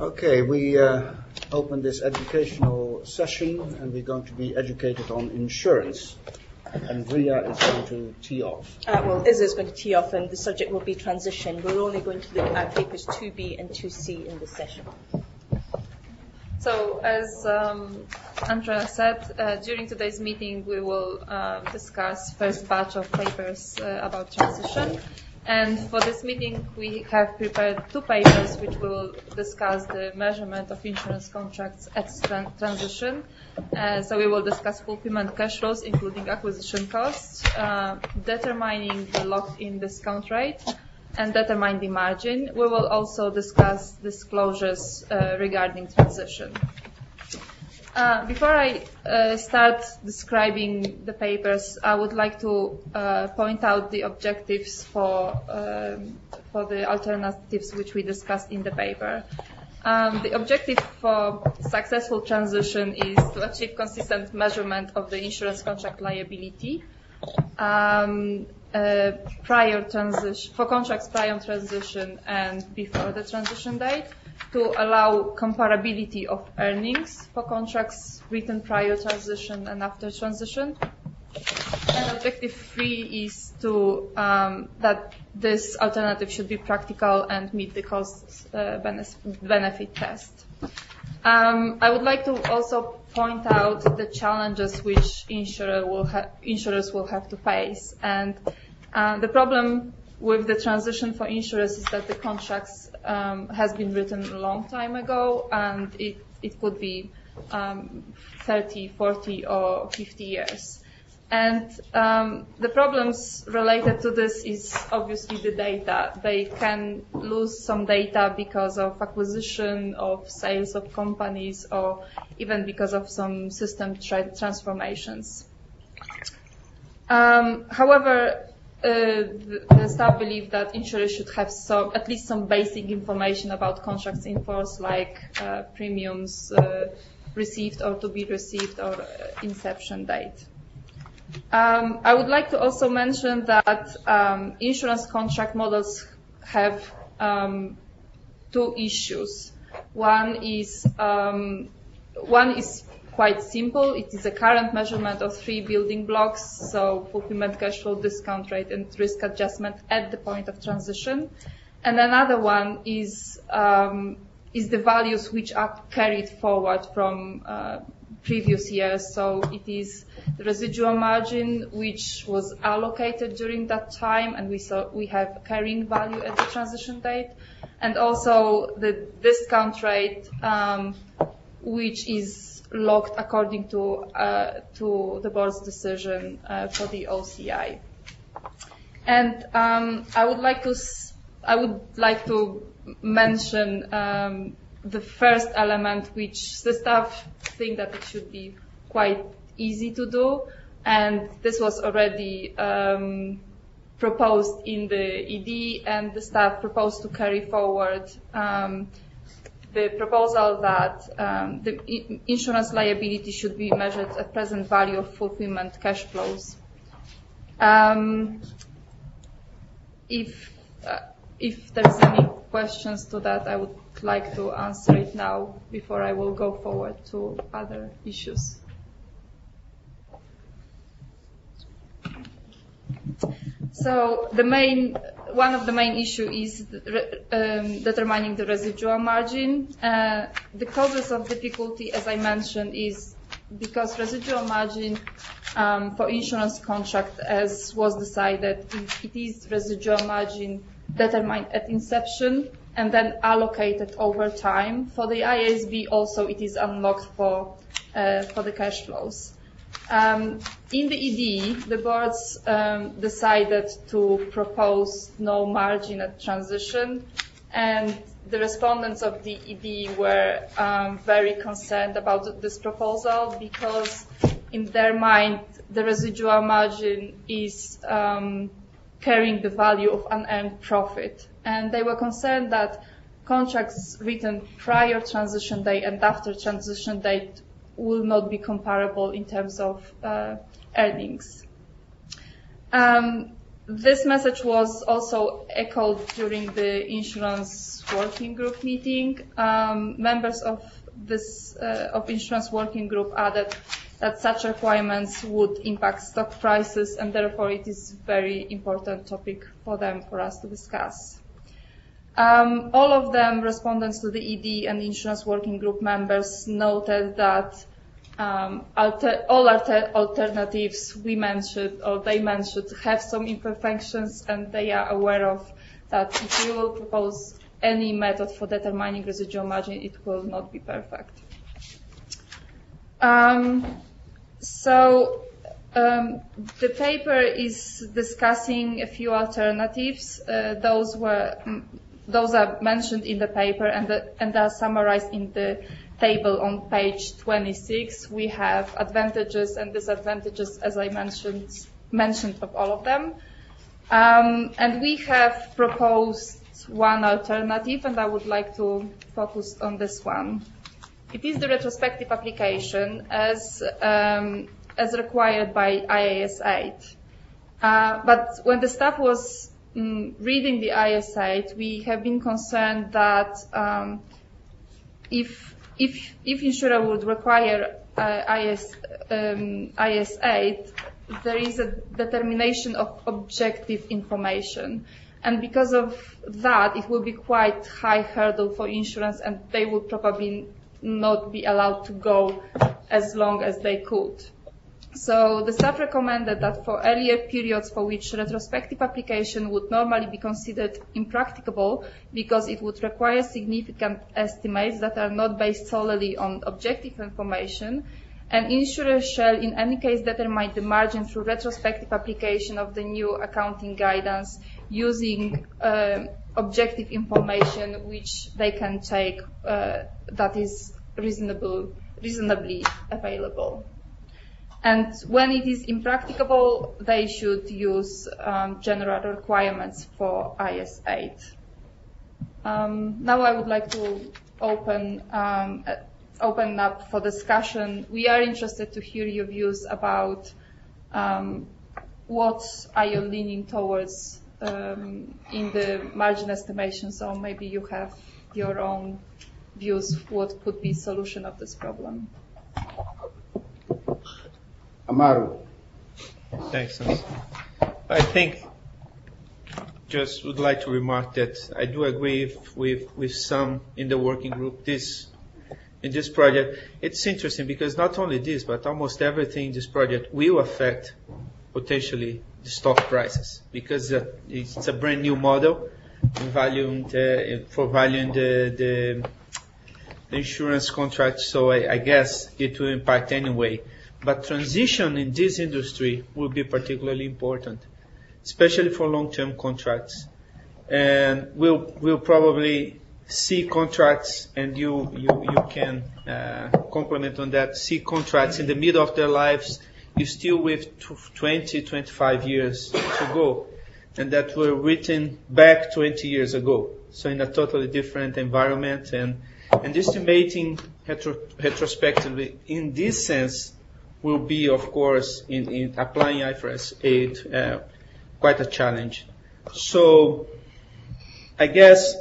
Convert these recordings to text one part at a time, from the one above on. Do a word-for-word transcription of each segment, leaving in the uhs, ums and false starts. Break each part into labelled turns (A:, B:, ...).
A: Okay, we uh, open this educational session and we're going to be educated on insurance. And Ria is going to tee off.
B: Uh, well, Izza is going to tee off and the subject will be transition. We're only going to look at papers two B and two C in this session.
C: So, as um, Andrea said, uh, during today's meeting we will uh, discuss first batch of papers uh, about transition. And for this meeting we have prepared two papers which will discuss the measurement of insurance contracts at tra transition. Uh, so we will discuss fulfillment cash flows including acquisition costs, uh, determining the locked-in discount rate, and determine the margin. We will also discuss disclosures uh, regarding transition. Uh, before I uh, start describing the papers, I would like to uh, point out the objectives for, um, for the alternatives which we discussed in the paper. Um, the objective for successful transition is to achieve consistent measurement of the insurance contract liability um, uh, prior transition, for contracts prior transition and before the transition date, to allow comparability of earnings for contracts written prior transition and after transition. And objective three is to um, that this alternative should be practical and meet the cost uh, benefit test. Um, I would like to also point out the challenges which insurer will insurers will have to face. And uh, the problem with the transition for insurers is that the contracts um, has been written a long time ago, and it, it could be um, thirty, forty, or fifty years. And um, the problems related to this is obviously the data. They can lose some data because of acquisition, of sales of companies, or even because of some system tra transformations. Um, however, uh, the, the staff believe that insurers should have some, at least some basic information about contracts in force, like uh, premiums uh, received or to be received, or uh, inception date. Um, I would like to also mention that um, insurance contract models have um, two issues. One is um, one is quite simple. It is a current measurement of three building blocks, so fulfillment cash flow, discount rate, and risk adjustment at the point of transition. And another one is um, is the values which are carried forward from uh, previous years. So it is the residual margin which was allocated during that time, and we saw we have carrying value at the transition date, and also the discount rate um, which is locked according to uh, to the board's decision uh, for the O C I. And um, I would like to I would like to mention um, the first element, which the staff think that it should be quite easy to do, and this was already um, proposed in the E D, and the staff proposed to carry forward um, the proposal that um, the insurance liability should be measured at present value of fulfillment cash flows. Um, if uh, if there's any questions to that, I would like to answer it now before I will go forward to other issues. So the main, one of the main issue is um, determining the residual margin. Uh, the causes of difficulty, as I mentioned, is because residual margin um, for insurance contract, as was decided, it is residual margin determined at inception and then allocated over time. For the I A S B also it is unlocked for, uh, for the cash flows. Um, in the E D, the boards um, decided to propose no margin at transition, and the respondents of the E D were um, very concerned about this proposal because in their mind the residual margin is um, carrying the value of unearned profit, and they were concerned that contracts written prior transition date and after transition date will not be comparable in terms of uh, earnings. Um, this message was also echoed during the insurance working group meeting. Um, members of this uh, of insurance working group added that such requirements would impact stock prices, and therefore it is a very important topic for them, for us to discuss. Um, all of them, respondents to the E D and insurance working group members, noted that um, alter, all alter, alternatives we mentioned, or they mentioned, have some imperfections, and they are aware of that if we will propose any method for determining residual margin, it will not be perfect. Um, so um, the paper is discussing a few alternatives. Uh, those were those are mentioned in the paper and, the, and are summarized in the table on page twenty-six. We have advantages and disadvantages, as I mentioned, mentioned of all of them. Um, and we have proposed one alternative, and I would like to focus on this one. It is the retrospective application as, um, as required by I A S eight. Uh, but when the staff was um, reading the I A S eight, we have been concerned that um, if, if, if insurer would require uh, I S, um, I A S eight, there is a determination of objective information. And because of that, it will be quite high hurdle for insurance, and they will probably not be allowed to go as long as they could. So the staff recommended that for earlier periods for which retrospective application would normally be considered impracticable because it would require significant estimates that are not based solely on objective information, an insurer shall in any case determine the margin through retrospective application of the new accounting guidance using uh, objective information which they can take uh, that is reasonable, reasonably available. And when it is impracticable, they should use um, general requirements for I A S eight. Um, now I would like to open um, open up for discussion. We are interested to hear your views about um, what are you leaning towards um, in the margin estimation. So maybe you have your own views what could be solution of this problem.
A: Amaru.
D: Thanks. I think just would like to remark that I do agree with, with, with some in the working group. This in this project, it's interesting because not only this, but almost everything in this project will affect potentially the stock prices because uh, it's a brand new model in valuing the, for valuing the, the, the insurance contract. So I, I guess it will impact anyway. But transition in this industry will be particularly important, especially for long-term contracts. And we'll, we'll probably see contracts, and you, you, you can uh, complement on that, see contracts in the middle of their lives, you still with twenty, twenty-five years to go, and that were written back twenty years ago. So in a totally different environment, and, and estimating retro, retrospectively in this sense will be, of course, in, in applying I F R S eight, uh, quite a challenge. So I guess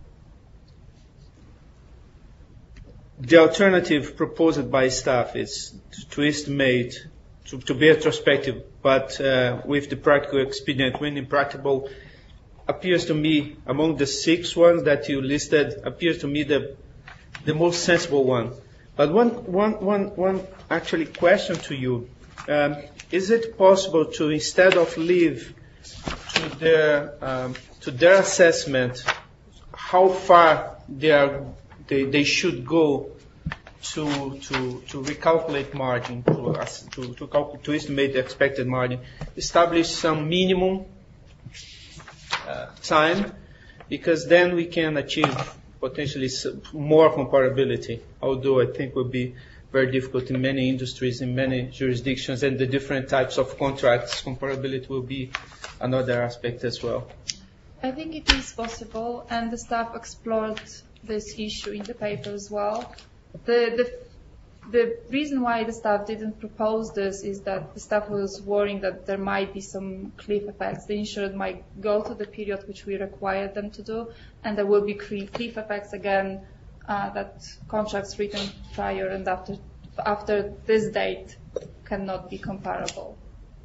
D: the alternative proposed by staff is to estimate, to, to be retrospective, but uh, with the practical expedient when impracticable, appears to me, among the six ones that you listed, appears to me the, the most sensible one. But one, one, one, one actually question to you, um, is it possible to, instead of leave to their, um, to their assessment how far they are, they, they should go to, to, to recalculate margin, to, to, to, calculate, to estimate the expected margin, establish some minimum uh, time, because then we can achieve potentially more comparability, although I think will be very difficult in many industries, in many jurisdictions, and the different types of contracts. Comparability will be another aspect as well.
C: I think it is possible, and the staff explored this issue in the paper as well. The, the, the reason why the staff didn't propose this is that the staff was worrying that there might be some cliff effects. The insured might go to the period which we required them to do, and there will be cliff effects again, uh, that contracts written prior and after after this date cannot be comparable.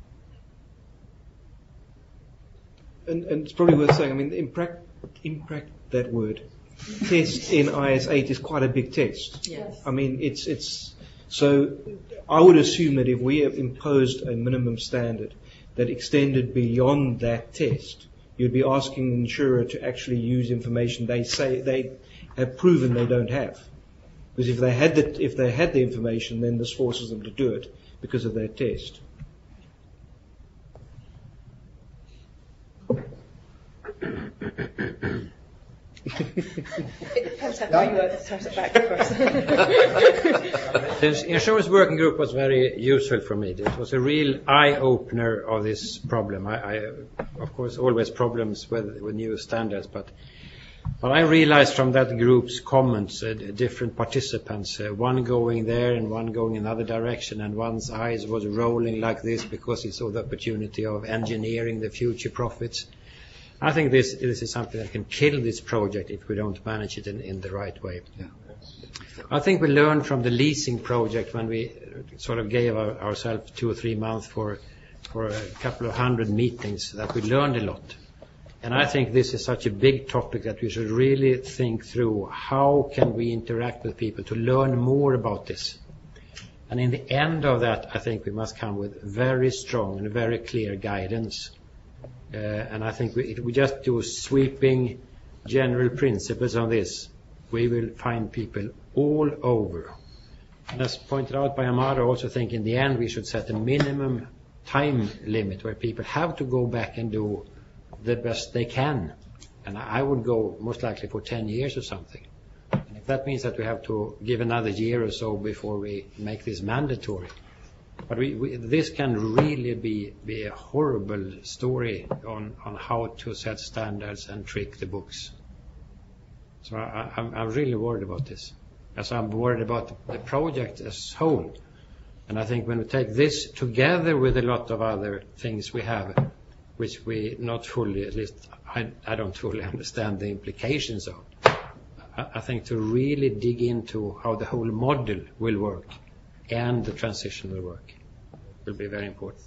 E: And, and it's probably worth saying, I mean, impact, impact that word, test in I S eight is quite a big test.
B: Yes.
E: I mean, it's, it's, so I would assume that if we have imposed a minimum standard that extended beyond that test, you'd be asking the insurer to actually use information they say they have proven they don't have. Because if they had the, if they had the information, then this forces them to do it because of their test.
B: It depends how far you want to start it back first.
F: The insurance working group was very useful for me. It was a real eye-opener of this problem. I, I of course, always problems with, with new standards, but but I realized from that group's comments, uh, different participants, uh, one going there and one going in another direction, and one's eyes was rolling like this because he saw the opportunity of engineering the future profits. I think this, this is something that can kill this project if we don't manage it in, in the right way. Yeah. I think we learned from the leasing project when we sort of gave our, ourselves two or three months for, for a couple of hundred meetings that we learned a lot. And I think this is such a big topic that we should really think through how can we interact with people to learn more about this. And in the end of that, I think we must come with very strong and very clear guidance. Uh, and I think we, if we just do sweeping general principles on this, we will find people all over. And as pointed out by Amaro, I also think in the end we should set a minimum time limit where people have to go back and do the best they can. And I would go most likely for ten years or something. And if that means that we have to give another year or so before we make this mandatory, but we, we, this can really be, be a horrible story on, on how to set standards and trick the books. So I, I'm, I'm really worried about this, as I'm worried about the project as whole. And I think when we take this together with a lot of other things we have, which we not fully, at least I, I don't fully understand the implications of, I, I think to really dig into how the whole model will work and the transition will work will be very important.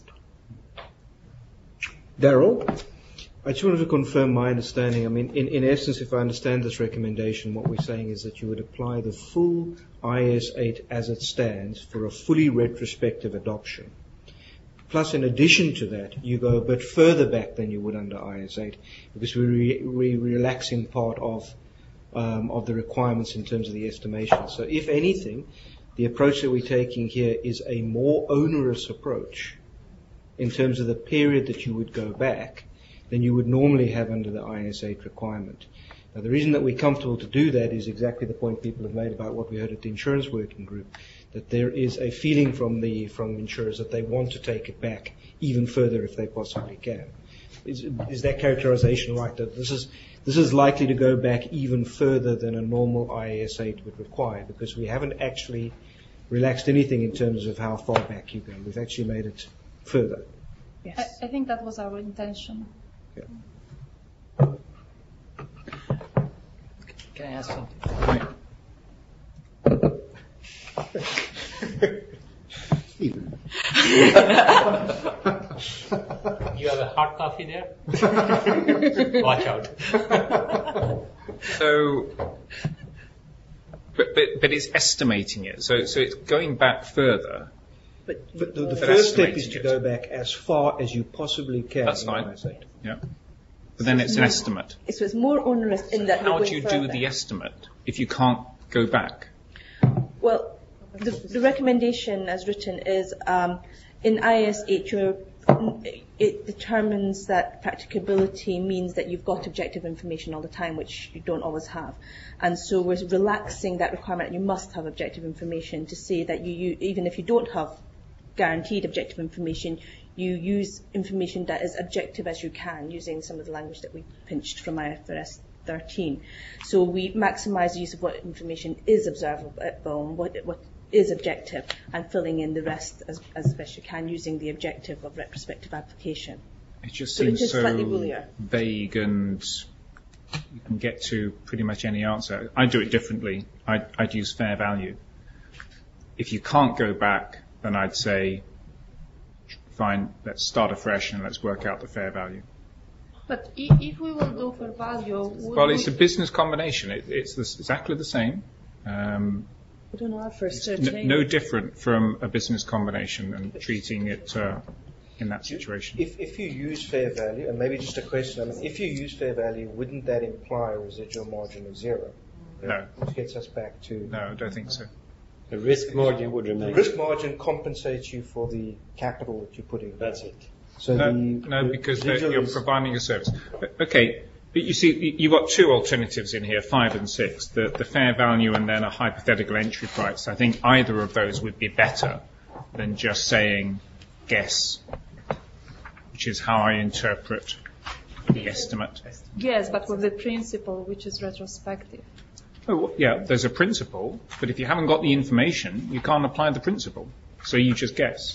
E: Daryl, I just wanted to confirm my understanding. I mean, in, in essence, if I understand this recommendation, what we're saying is that you would apply the full I S eight as it stands for a fully retrospective adoption. Plus, in addition to that, you go a bit further back than you would under I S eight because we're re- re- relaxing part of um, of the requirements in terms of the estimation. So, if anything, the approach that we're taking here is a more onerous approach in terms of the period that you would go back than you would normally have under the I S eight requirement. Now, the reason that we're comfortable to do that is exactly the point people have made about what we heard at the insurance working group, that there is a feeling from the from insurers that they want to take it back even further if they possibly can. Is, is that characterization right? That this is this is likely to go back even further than a normal I S eight would require, because we haven't actually relaxed anything in terms of how far back you go. We've actually made it further.
B: Yes.
C: I, I think that was our intention.
E: Yeah.
G: Can I ask something?
H: You have a hot coffee there? Watch out.
I: So, but, but but it's estimating it. So so it's going back further.
A: But,
E: But the, the
I: But
E: first step
I: estimating
E: is to
I: it.
E: go back as far as you possibly can.
I: That's
E: in
I: fine.
E: I S eight.
I: Yeah. But then it's an estimate.
B: So it's more onerous in that
I: How
B: we're
I: do you
B: going
I: do
B: further.
I: the estimate if you can't go back?
B: Well, the, the recommendation as written is um, in I S eight, you're, it determines that practicability means that you've got objective information all the time, which you don't always have. And so we're relaxing that requirement. You must have objective information to say that you, you even if you don't have guaranteed objective information, you use information that is objective as you can, using some of the language that we pinched from I F R S thirteen. So we maximise the use of what information is observable and what, what is objective, and filling in the rest as, as best you can using the objective of retrospective application.
I: It just
B: So it
I: seems
B: is
I: so
B: slightly woollier.
I: vague, and you can get to pretty much any answer. I do it differently. I'd, I'd use fair value. If you can't go back, then I'd say, fine, let's start afresh and let's work out the fair value.
C: But i- if we will do fair value, would
I: Well,
C: we-
I: it's a business combination. It, it's the, exactly the same. Um,
B: I don't know, for
I: It's n- no different from a business combination and treating it uh, in that situation.
E: If, if you use fair value, and maybe just a question, I mean, if you use fair value, wouldn't that imply a residual margin of zero?
I: No.
E: Which gets us back to...
I: No, I don't think so.
F: The risk margin would
E: The
F: remain.
E: risk margin compensates you for the capital that you put in.
F: That's it.
E: So
I: No,
E: the,
I: no,
E: the
I: because they're-
E: residual
I: you're
E: is-
I: providing a service. Okay, but you see, y- you've got two alternatives in here, five and six, the, the fair value and then a hypothetical entry price. I think either of those would be better than just saying guess, which is how I interpret the estimate.
C: yes, but with the principle which is retrospective.
I: Oh, well, yeah, there's a principle, but if you haven't got the information, you can't apply the principle. So you just guess.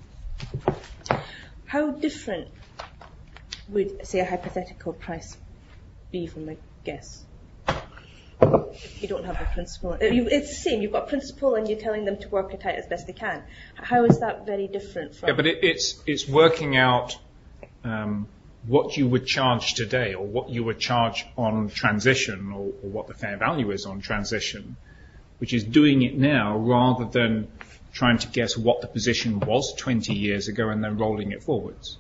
B: How different would, say, a hypothetical price be from a guess? If you don't have a principle. Uh, you- It's the same, you've got a principle and you're telling them to work it out as best they can. How is that very different from...
I: Yeah, but it, it's it's working out um, what you would charge today, or what you would charge on transition, or, or what the fair value is on transition, which is doing it now rather than trying to guess what the position was twenty years ago and then rolling it forwards.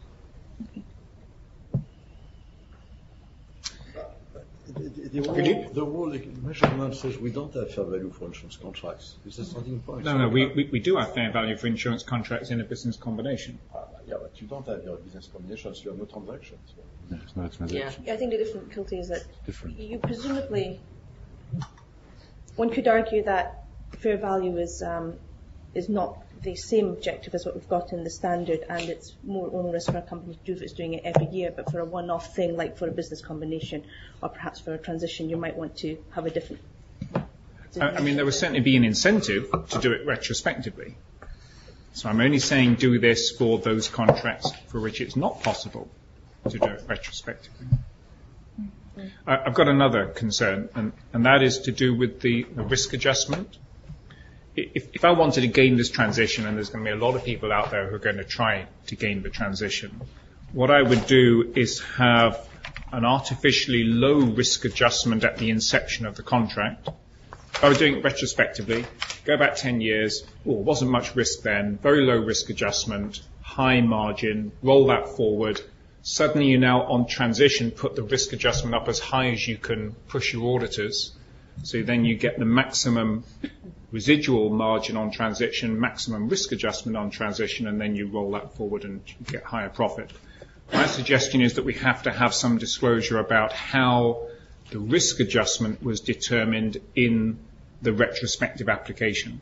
J: The, the, whole, the whole measurement says we don't have fair value for insurance contracts. Is that starting point?
I: No, no, we, we, we do have fair value for insurance contracts in a business combination.
J: Uh, yeah, but you don't have your business combinations. You have no transactions.
G: There's no transaction.
B: Yeah, I think the difficulty is that
G: Different.
B: you presumably, one could argue that fair value is um, is not the same objective as what we've got in the standard, and it's more onerous for a company to do if it's doing it every year, but for a one-off thing like for a business combination or perhaps for a transition, you might want to have a different...
I: I, I mean, there would certainly be an incentive to do it retrospectively. So I'm only saying do this for those contracts for which it's not possible to do it retrospectively. I, I've got another concern, and, and that is to do with the, the risk adjustment. If, if I wanted to gain this transition, and there's going to be a lot of people out there who are going to try to gain the transition, what I would do is have an artificially low risk adjustment at the inception of the contract. If I was doing it retrospectively, go back ten years, oh, wasn't much risk then, very low risk adjustment, high margin, roll that forward. Suddenly you now on transition put the risk adjustment up as high as you can push your auditors. So then you get the maximum residual margin on transition, maximum risk adjustment on transition, and then you roll that forward and get higher profit. My suggestion is that we have to have some disclosure about how the risk adjustment was determined in the retrospective application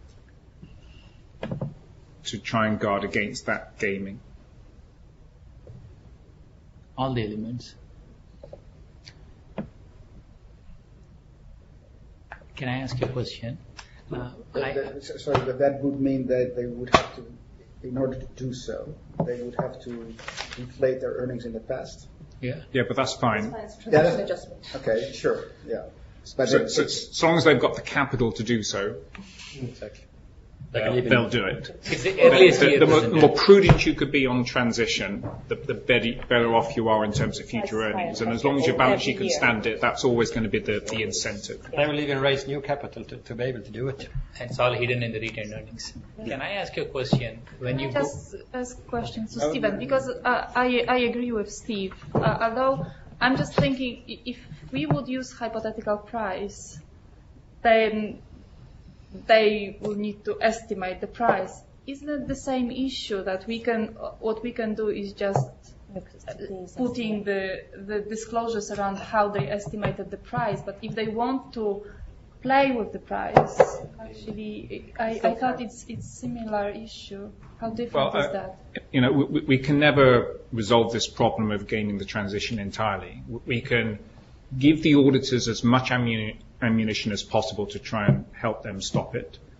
I: to try and guard against that gaming.
G: All the elements. Can I ask you a question? Uh,
A: That-
G: I,
A: that- Sorry, but that would mean that they would have to, in order to do so, they would have to inflate their earnings in the past.
I: Yeah, yeah, but that's fine.
A: Yeah, that- Okay, sure, yeah. But
I: So,
A: it-
I: so, so long as they've got the capital to do so, they'll, they'll do it.
G: It's the
I: The,
G: earliest
I: the,
G: year,
I: the more,
G: isn't
I: the
G: it?
I: more prudent you could be on transition, the, the better, better off you are in terms of future
B: That's
I: earnings.
B: fine.
I: And as long as your balance sheet can
B: Every year.
I: stand it, that's always going to be the, the incentive.
F: They will even raise new capital to, to be able to do it.
G: It's all hidden in the retained earnings. Can I ask you a question? When you go,
C: Just ask questions to Stephen, because uh, I, I agree with Steve. Uh, although I'm just thinking i- if we would use hypothetical price, then they will need to estimate the price. Isn't it the same issue that we can, uh, what we can do is just putting the, the disclosures around how they estimated the price, but if they want to play with the price, actually, I, I thought it's it's similar issue. How different
I: Well,
C: is
I: uh,
C: that?
I: You know, we, we can never resolve this problem of gaining the transition entirely. We can give the auditors as much ammuni- ammunition as possible to try and help them stop it.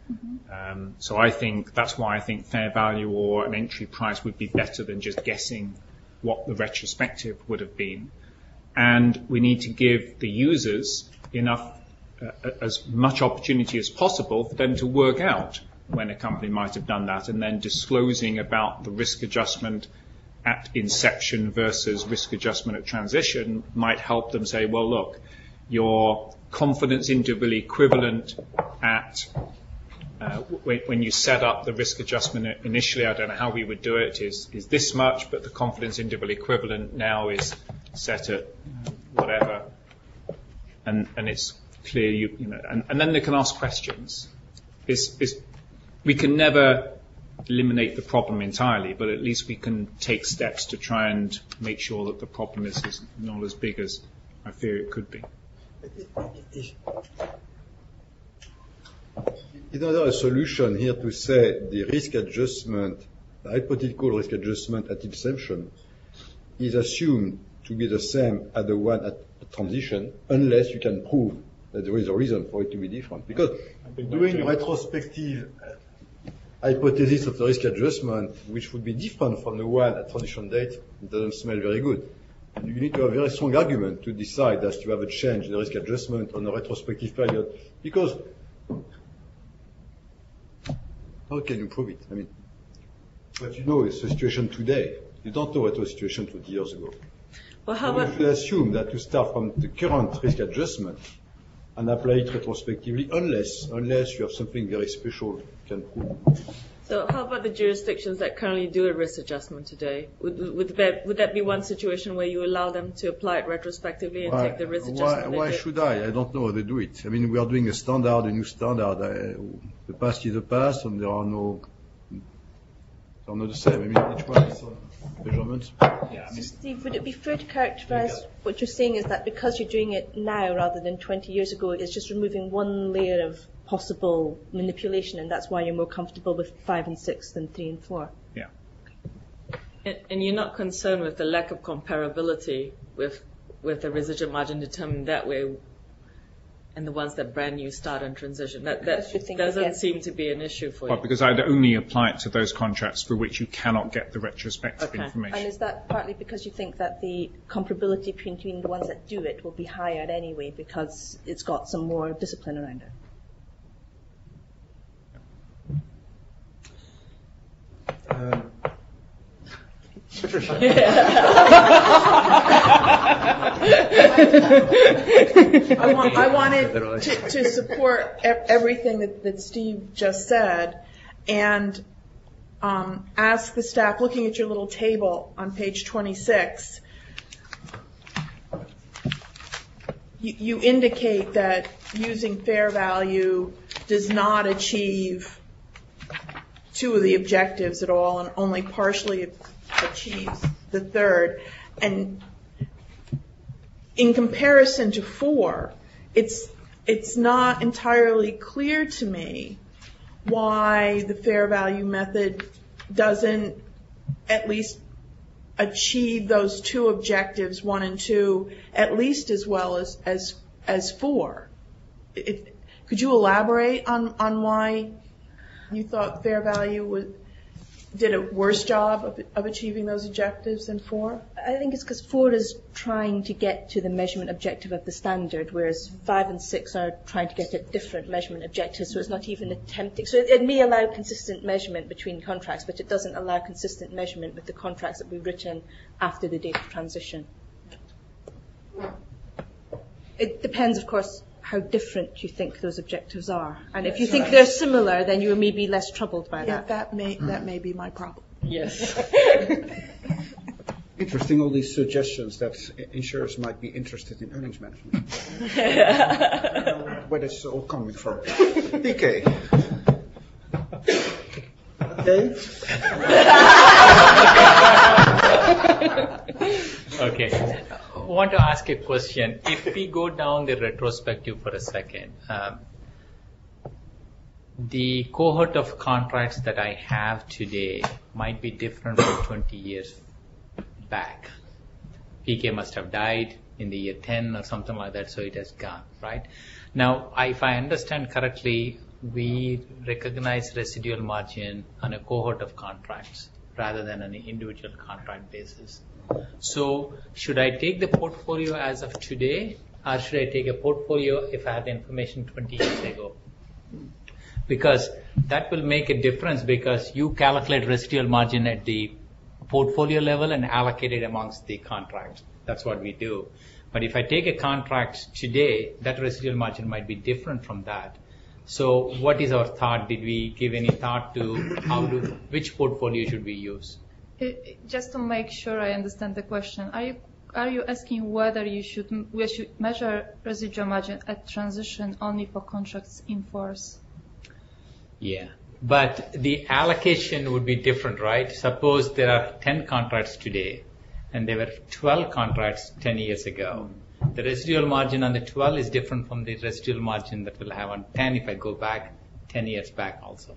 I: Um, so I think that's why I think fair value or an entry price would be better than just guessing what the retrospective would have been. And we need to give the users enough, uh, as much opportunity as possible for them to work out when a company might have done that, and then disclosing about the risk adjustment at inception versus risk adjustment at transition might help them say, well, look, your confidence interval equivalent at uh, when, when you set up the risk adjustment initially, I don't know how we would do it, is, is this much, but the confidence interval equivalent now is set at whatever, and, and it's clear, you, you know, and, and then they can ask questions. Is, is, we can never eliminate the problem entirely, but at least we can take steps to try and make sure that the problem is, is not as big as I fear it could be.
J: Is there a solution here to say the risk adjustment, the hypothetical risk adjustment at inception is assumed to be the same as the one at transition, unless you can prove that there is a reason for it to be different? Because doing a retrospective hypothesis of the risk adjustment, which would be different from the one at transition date, doesn't smell very good. And you need to have a very strong argument to decide as to have a change in the risk adjustment on a retrospective period. Because how can you prove it? I mean, what you know is the situation today. You don't know what was the situation twenty years ago.
K: Well, how
J: so
K: about...
J: you should assume that you start from the current risk adjustment and apply it retrospectively, unless unless you have something very special you can prove.
K: So how about the jurisdictions that currently do a risk adjustment today? Would, would, that, would that be one situation where you allow them to apply it retrospectively and
J: why,
K: take the risk
J: why,
K: adjustment?
J: why should I? I don't know how they do it. I mean, we are doing a standard, a new standard. I, the past is the past, and there are no, they are not the same. I mean, each one is some measurements.
B: Yeah, I mean, Steve, would it be fair to characterise what you're saying is that because you're doing it now rather than twenty years ago, it's just removing one layer of possible manipulation, and that's why you're more comfortable with five and six than three and four?
I: Yeah.
K: And, and you're not concerned with the lack of comparability with with the residual margin determined that way, and the ones that brand new start and transition. That that doesn't again. seem to be an issue for
I: well,
K: you.
I: Because I'd only apply it to those contracts for which you cannot get the retrospective
K: okay.
I: information.
B: And is that partly because you think that the comparability between the ones that do it will be higher anyway because it's got some more discipline around it?
A: Um, Patricia.
L: I, want, I wanted to, to support everything that, that Steve just said and um, ask the staff, looking at your little table on page twenty-six, you, you indicate that using fair value does not achieve two of the objectives at all and only partially achieves the third. And in comparison to four, it's it's not entirely clear to me why the fair value method doesn't at least achieve those two objectives, one and two, at least as well as as as four. It, could you elaborate on, on why you thought fair value was, did a worse job of, of achieving those objectives than four?
B: I think it's because four is trying to get to the measurement objective of the standard, whereas five and six are trying to get at different measurement objectives, so it's not even attempting. So it, it may allow consistent measurement between contracts, but it doesn't allow consistent measurement with the contracts that we've written after the date of transition. It depends, of course, how different you think those objectives are. And if you think they're similar, then you may be less troubled by
L: yeah,
B: that.
L: that may that may be my problem.
K: Yes.
A: Interesting, all these suggestions that insurers might be interested in earnings management. Where this is all coming from. P K. Okay.
G: Okay. I want to ask a question. If we go down the retrospective for a second, um, the cohort of contracts that I have today might be different from twenty years back. P K must have died in the year ten or something like that, so it has gone, right? Now, if I understand correctly, we recognize residual margin on a cohort of contracts rather than on an individual contract basis. So should I take the portfolio as of today, or should I take a portfolio if I had the information twenty years ago? Because that will make a difference, because you calculate residual margin at the portfolio level and allocate it amongst the contracts. That's what we do. But if I take a contract today, that residual margin might be different from that. So what is our thought? Did we give any thought to how to, which portfolio should we use?
C: Just to make sure I understand the question, are you are you asking whether you should we should measure residual margin at transition only for contracts in force?
G: Yeah, but the allocation would be different, right? Suppose there are ten contracts today, and there were twelve contracts ten years ago. The residual margin on the twelve is different from the residual margin that we'll have on ten if I go back ten years back also.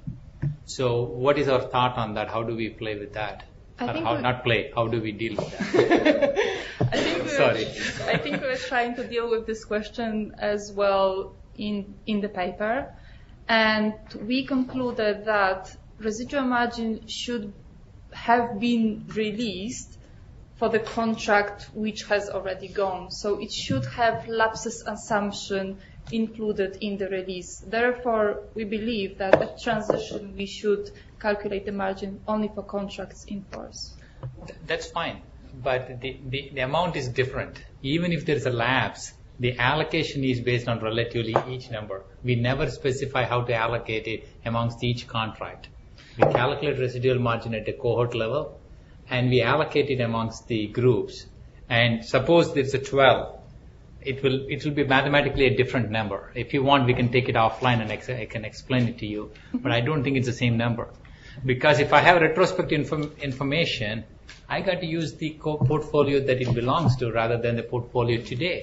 G: So what is our thought on that? How do we play with that?
C: I
G: Or
C: think
G: how,
C: we-
G: not play, how do we deal with that?
C: I think we're,
G: Sorry.
C: I think we're trying to deal with this question as well in in the paper, and we concluded that residual margin should have been released for the contract which has already gone. So it should have lapses assumption included in the release. Therefore, we believe that at transition we should calculate the margin only for contracts in force.
G: That's fine, but the, the, the amount is different. Even if there's a lapse, the allocation is based on relatively each number. We never specify how to allocate it amongst each contract. We calculate residual margin at a cohort level, and we allocate it amongst the groups. And suppose there's a twelve, it will it will be mathematically a different number. If you want, we can take it offline and ex- I can explain it to you. But I don't think it's the same number. Because if I have retrospective inform- information, I got to use the co- portfolio that it belongs to rather than the portfolio today.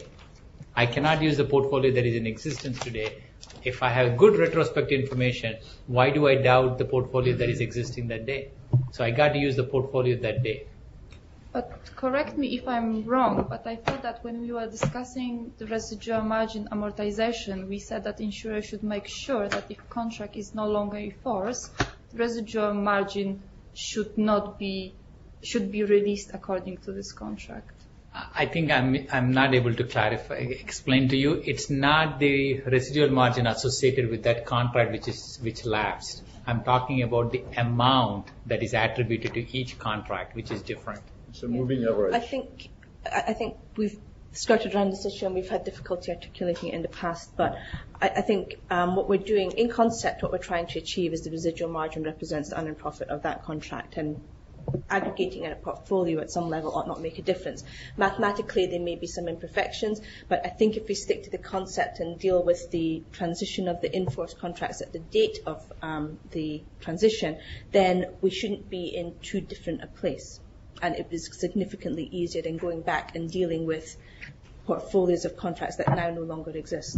G: I cannot use the portfolio that is in existence today. If I have good retrospective information, why do I doubt the portfolio that is existing that day? So I got to use the portfolio that day.
C: But correct me if I'm wrong, but I thought that when we were discussing the residual margin amortization, we said that insurer should make sure that if contract is no longer in force, the residual margin should not be should be released according to this contract.
G: I think I'm I'm not able to clarify, explain to you. It's not the residual margin associated with that contract which is which lapsed. I'm talking about the amount that is attributed to each contract, which is different.
J: It's a moving average.
B: I think I I think we've skirted around this issue and we've had difficulty articulating it in the past, but I, I think um, what we're doing, in concept, what we're trying to achieve is the residual margin represents the unearned profit of that contract, and aggregating in a portfolio at some level ought not make a difference. Mathematically, there may be some imperfections, but I think if we stick to the concept and deal with the transition of the in-force contracts at the date of um, the transition, then we shouldn't be in too different a place. And it is significantly easier than going back and dealing with portfolios of contracts that now no longer exist.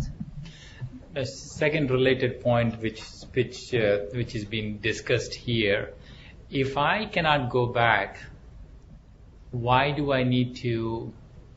G: A second related point which which uh, which is being discussed here. If I cannot go back, why do I need to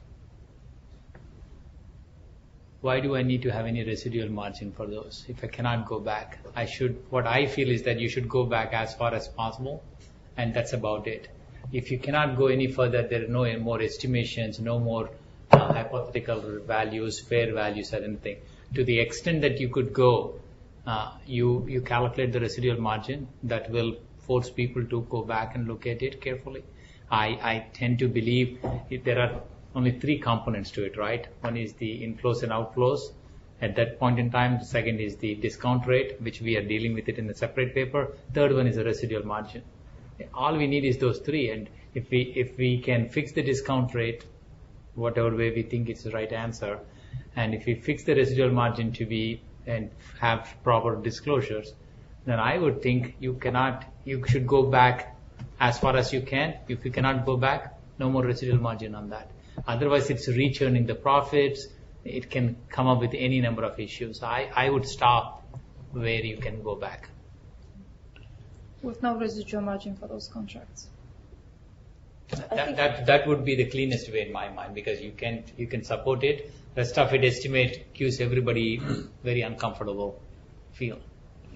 G: why do I need to have any residual margin for those? If I cannot go back, I should, what I feel is that you should go back as far as possible, and that's about it. If you cannot go any further, there are no more estimations, no more uh, hypothetical values, fair values or anything. To the extent that you could go, uh, you, you calculate the residual margin that will force people to go back and look at it carefully. I, I tend to believe if there are only three components to it, right? One is the inflows and outflows at that point in time. The second is the discount rate, which we are dealing with it in a separate paper. Third one is the residual margin. All we need is those three, and if we if we can fix the discount rate, whatever way we think it's the right answer, and if we fix the residual margin to be and have proper disclosures, then I would think you cannot, you should go back as far as you can. If you cannot go back, no more residual margin on that. Otherwise, it's re-churning the profits. It can come up with any number of issues. I, I would stop where you can go back.
C: With no residual margin for those contracts.
G: That, that that would be the cleanest way in my mind, because you can you can support it. The stuff it estimate gives everybody very uncomfortable feel.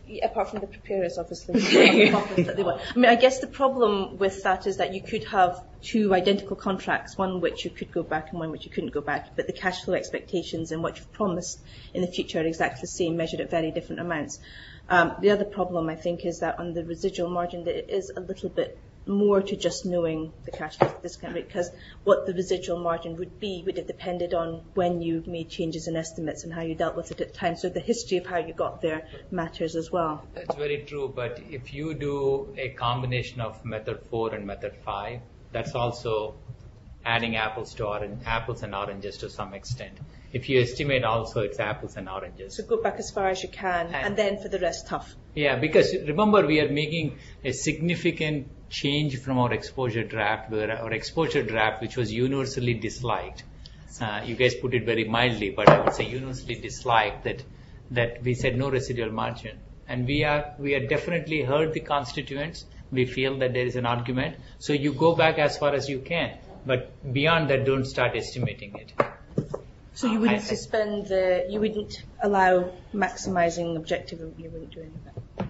B: Yeah, apart from the preparers, obviously. that they want. I mean, I guess the problem with that is that you could have two identical contracts, one which you could go back and one which you couldn't go back, but the cash flow expectations and what you've promised in the future are exactly the same, measured at very different amounts. Um, the other problem, I think, is that on the residual margin, that it is a little bit more to just knowing the cash flow discount rate, because what the residual margin would be would have depended on when you made changes in estimates and how you dealt with it at the time. So the history of how you got there matters as well.
G: That's very true, but if you do a combination of method four and method five, that's also adding apples to orange, apples and oranges to some extent. If you estimate also, it's apples and oranges.
B: So go back as far as you can, and, and then for the rest, tough.
G: Yeah, because remember, we are making a significant change from our exposure draft, where our exposure draft, which was universally disliked, uh, you guys put it very mildly, but I would say universally disliked, that that we said no residual margin. And we are we are definitely heard the constituents. We feel that there is an argument. So you go back as far as you can, but beyond that, don't start estimating it.
B: So you wouldn't suspend the, you wouldn't allow maximizing objective, you wouldn't do any of that.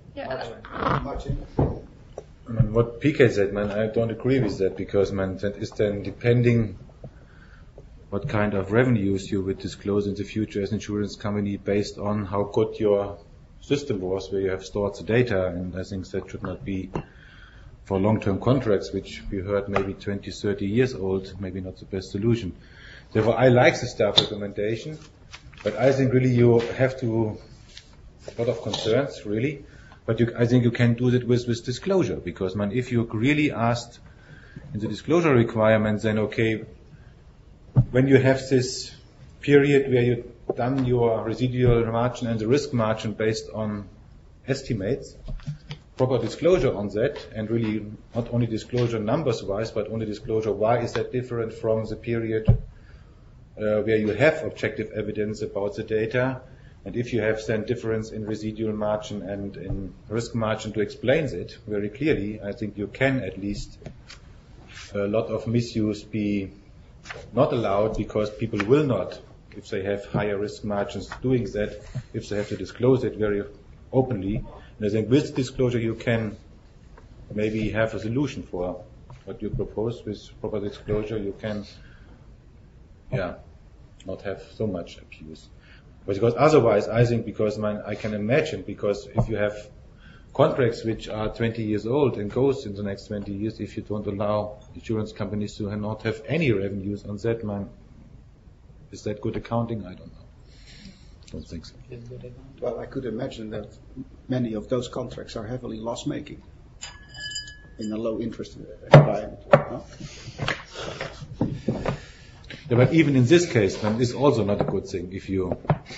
C: Yeah.
A: Martin?
M: I mean, what P K said, man, I don't agree with that, because, man, that is then depending what kind of revenues you would disclose in the future as an insurance company based on how good your system was, where you have stored the data, and I think that should not be for long-term contracts, which we heard maybe twenty, thirty years old, maybe not the best solution. Therefore, I like the staff recommendation, but I think really you have to, a lot of concerns, really, but you, I think you can do that with, with disclosure, because, man, if you really asked in the disclosure requirements, then okay, when you have this period where you've done your residual margin and the risk margin based on estimates, proper disclosure on that, and really not only disclosure numbers-wise, but only disclosure why is that different from the period Uh, where you have objective evidence about the data, and if you have then difference in residual margin and in risk margin to explain it very clearly, I think you can at least a lot of misuse be not allowed, because people will not, if they have higher risk margins, doing that, if they have to disclose it very openly. And I think with disclosure you can maybe have a solution for what you propose. With proper disclosure you can, yeah, not have so much abuse. But because otherwise, I think, because man, I can imagine, because if you have contracts which are twenty years old and goes in the next twenty years, if you don't allow insurance companies to not have any revenues on that, man, is that good accounting? I don't know. Don't think so.
A: Well, I could imagine that many of those contracts are heavily loss-making in a low-interest environment. No?
M: Yeah, but even in this case, man, it's also not a good thing if you.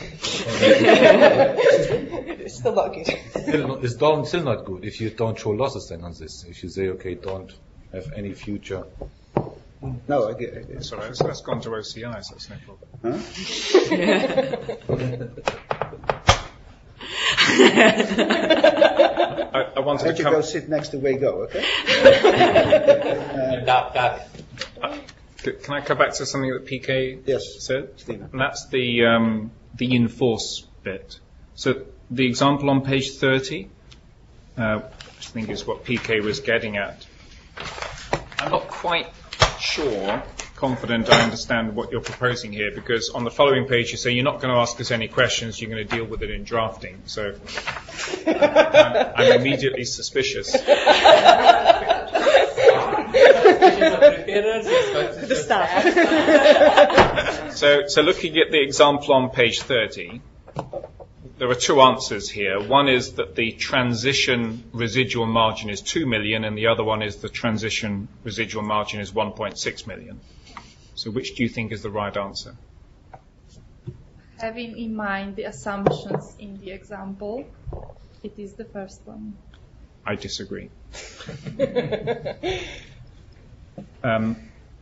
B: It's still not good.
M: Still, it's don't, still not good if you don't show losses then on this. If you say, okay, don't have any future.
A: No, I get it.
I: Sorry, that's, that's gone to O C I, so that's no problem.
A: Huh?
I: I, I wanted
A: Why
I: to
A: don't you
I: come.
A: go sit next to Wego, okay?
G: Duck, duck.
I: Can I come back to something that P K
A: yes.
I: said?
A: Stephen.
I: And that's the um, the enforce bit. So the example on page thirty, uh, which I think is what P K was getting at. I'm not quite sure, confident I understand what you're proposing here, because on the following page you say you're not going to ask us any questions, you're going to deal with it in drafting. So I'm, I'm immediately suspicious.
B: The staff.
I: So, so looking at the example on page thirty, there are two answers here. One is that the transition residual margin is two million, and the other one is the transition residual margin is one point six million. So which do you think is the right answer?
C: Having in mind the assumptions in the example, it is the first one.
I: I disagree. um,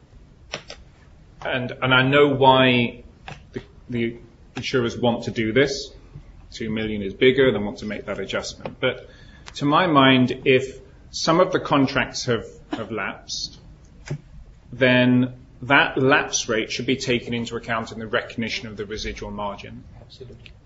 I: and and I know why the, the insurers want to do this. Two million is bigger, they want to make that adjustment. But to my mind, if some of the contracts have, have lapsed, then that lapse rate should be taken into account in the recognition of the residual margin.
G: Absolutely.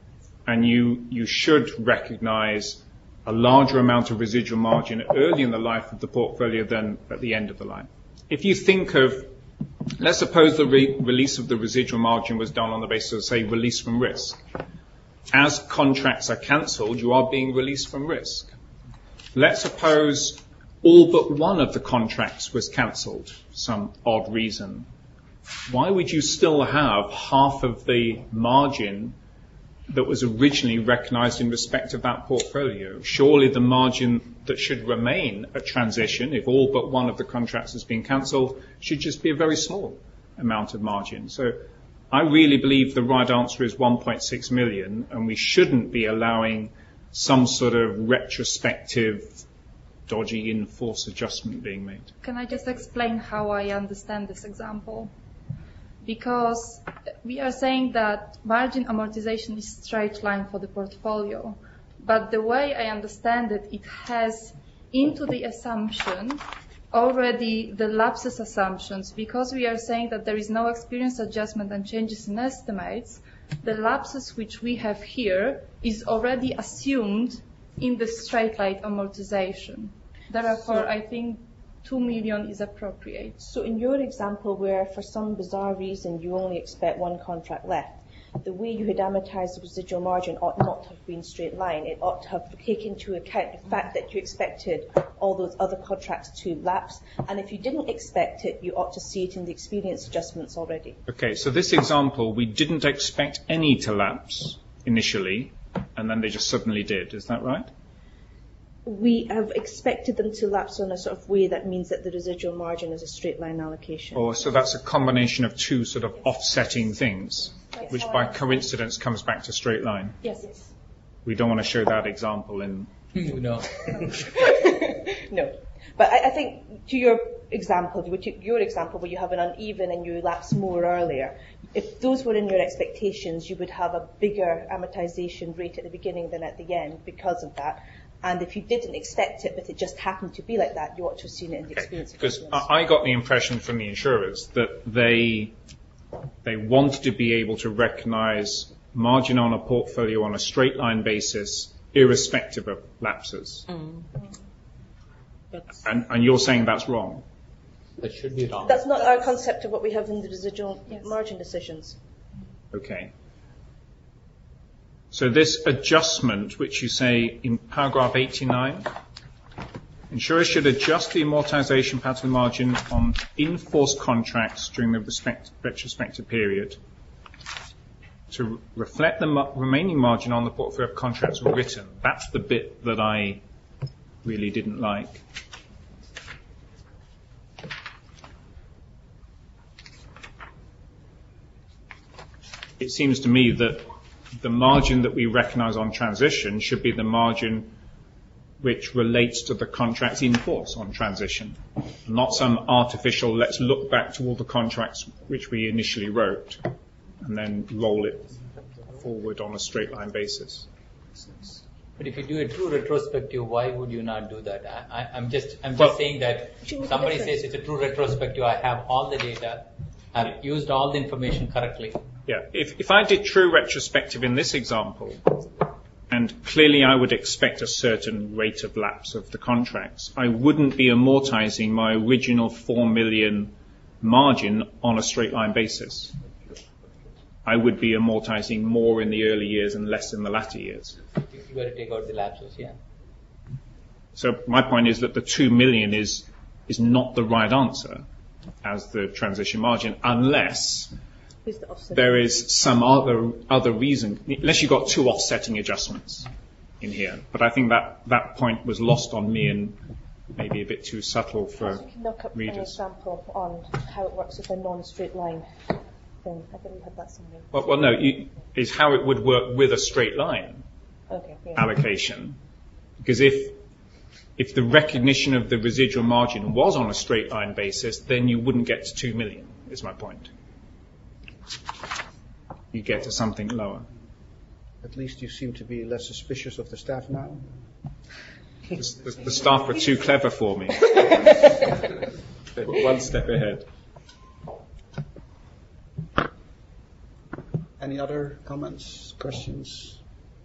I: and you, you should recognize a larger amount of residual margin early in the life of the portfolio than at the end of the life. If you think of, let's suppose the re- release of the residual margin was done on the basis of, say, release from risk. As contracts are cancelled, you are being released from risk. Let's suppose all but one of the contracts was cancelled for some odd reason. Why would you still have half of the margin that was originally recognised in respect of that portfolio? Surely the margin that should remain at transition, if all but one of the contracts has been cancelled, should just be a very small amount of margin. So I really believe the right answer is one point six million, and we shouldn't be allowing some sort of retrospective dodgy in-force adjustment being made.
C: Can I just explain how I understand this example? Because we are saying that margin amortization is straight line for the portfolio, but the way I understand it, it has into the assumption already the lapses assumptions. Because we are saying that there is no experience adjustment and changes in estimates, the lapses which we have here is already assumed in the straight line amortization. Therefore, I think two million is appropriate.
B: So in your example, where for some bizarre reason you only expect one contract left, the way you had amortized the residual margin ought not to have been straight line. It ought to have taken into account the fact that you expected all those other contracts to lapse. And if you didn't expect it, you ought to see it in the experience adjustments already.
I: Okay, so this example, we didn't expect any to lapse initially, and then they just suddenly did. Is that right?
B: We have expected them to lapse in a sort of way that means that the residual margin is a straight line allocation.
I: Or so that's a combination of two sort of offsetting things,
B: Yes.
I: which by coincidence comes back to straight line.
B: Yes.
I: We don't want to show that example in...
G: No.
B: No. But I, I think to your example, your example where you have an uneven and you lapse more earlier, if those were in your expectations, you would have a bigger amortization rate at the beginning than at the end because of that. And if you didn't expect it, but it just happened to be like that, you ought to have seen it in the experience.
I: Because I got the impression from the insurers that they they wanted to be able to recognise margin on a portfolio on a straight line basis, irrespective of lapses.
K: Mm.
I: And, and you're saying that's wrong?
G: That should be wrong.
B: That's not our concept of what we have in the residual yes. margin decisions.
I: Okay. So this adjustment, which you say in paragraph eighty-nine, insurers should adjust the amortization pattern margin on in-force contracts during the respect, retrospective period to reflect the ma- remaining margin on the portfolio of contracts written. That's the bit that I really didn't like. It seems to me that the margin that we recognise on transition should be the margin which relates to the contracts in force on transition, not some artificial, let's look back to all the contracts which we initially wrote and then roll it forward on a straight line basis.
G: But if you do a true retrospective, why would you not do that? I, I, I'm just, I'm just
I: Well,
G: saying that somebody says it's a true retrospective, I have all the data, I've used all the information correctly.
I: Yeah, if, if I did true retrospective in this example, and clearly I would expect a certain rate of lapse of the contracts, I wouldn't be amortizing my original four million margin on a straight line basis. I would be amortizing more in the early years and less in the latter years.
G: If you were to take out the lapses, yeah.
I: So my point is that the two million is is not the right answer as the transition margin unless there is some other other reason, unless you've got two offsetting adjustments in here. But I think that, that point was lost on me and maybe a bit too subtle for
B: you can knock up
I: readers.
B: an example on how it works with a non-straight line thing. I think we had that somewhere.
I: Well, well no, you, is how it would work with a straight line
B: okay, yeah.
I: allocation. Because if if the recognition of the residual margin was on a straight line basis, then you wouldn't get to two million, is my point. You get to something lower.
A: At least you seem to be less suspicious of the staff now.
I: The, the, the staff are too clever for me. They're one step ahead.
A: Any other comments, questions?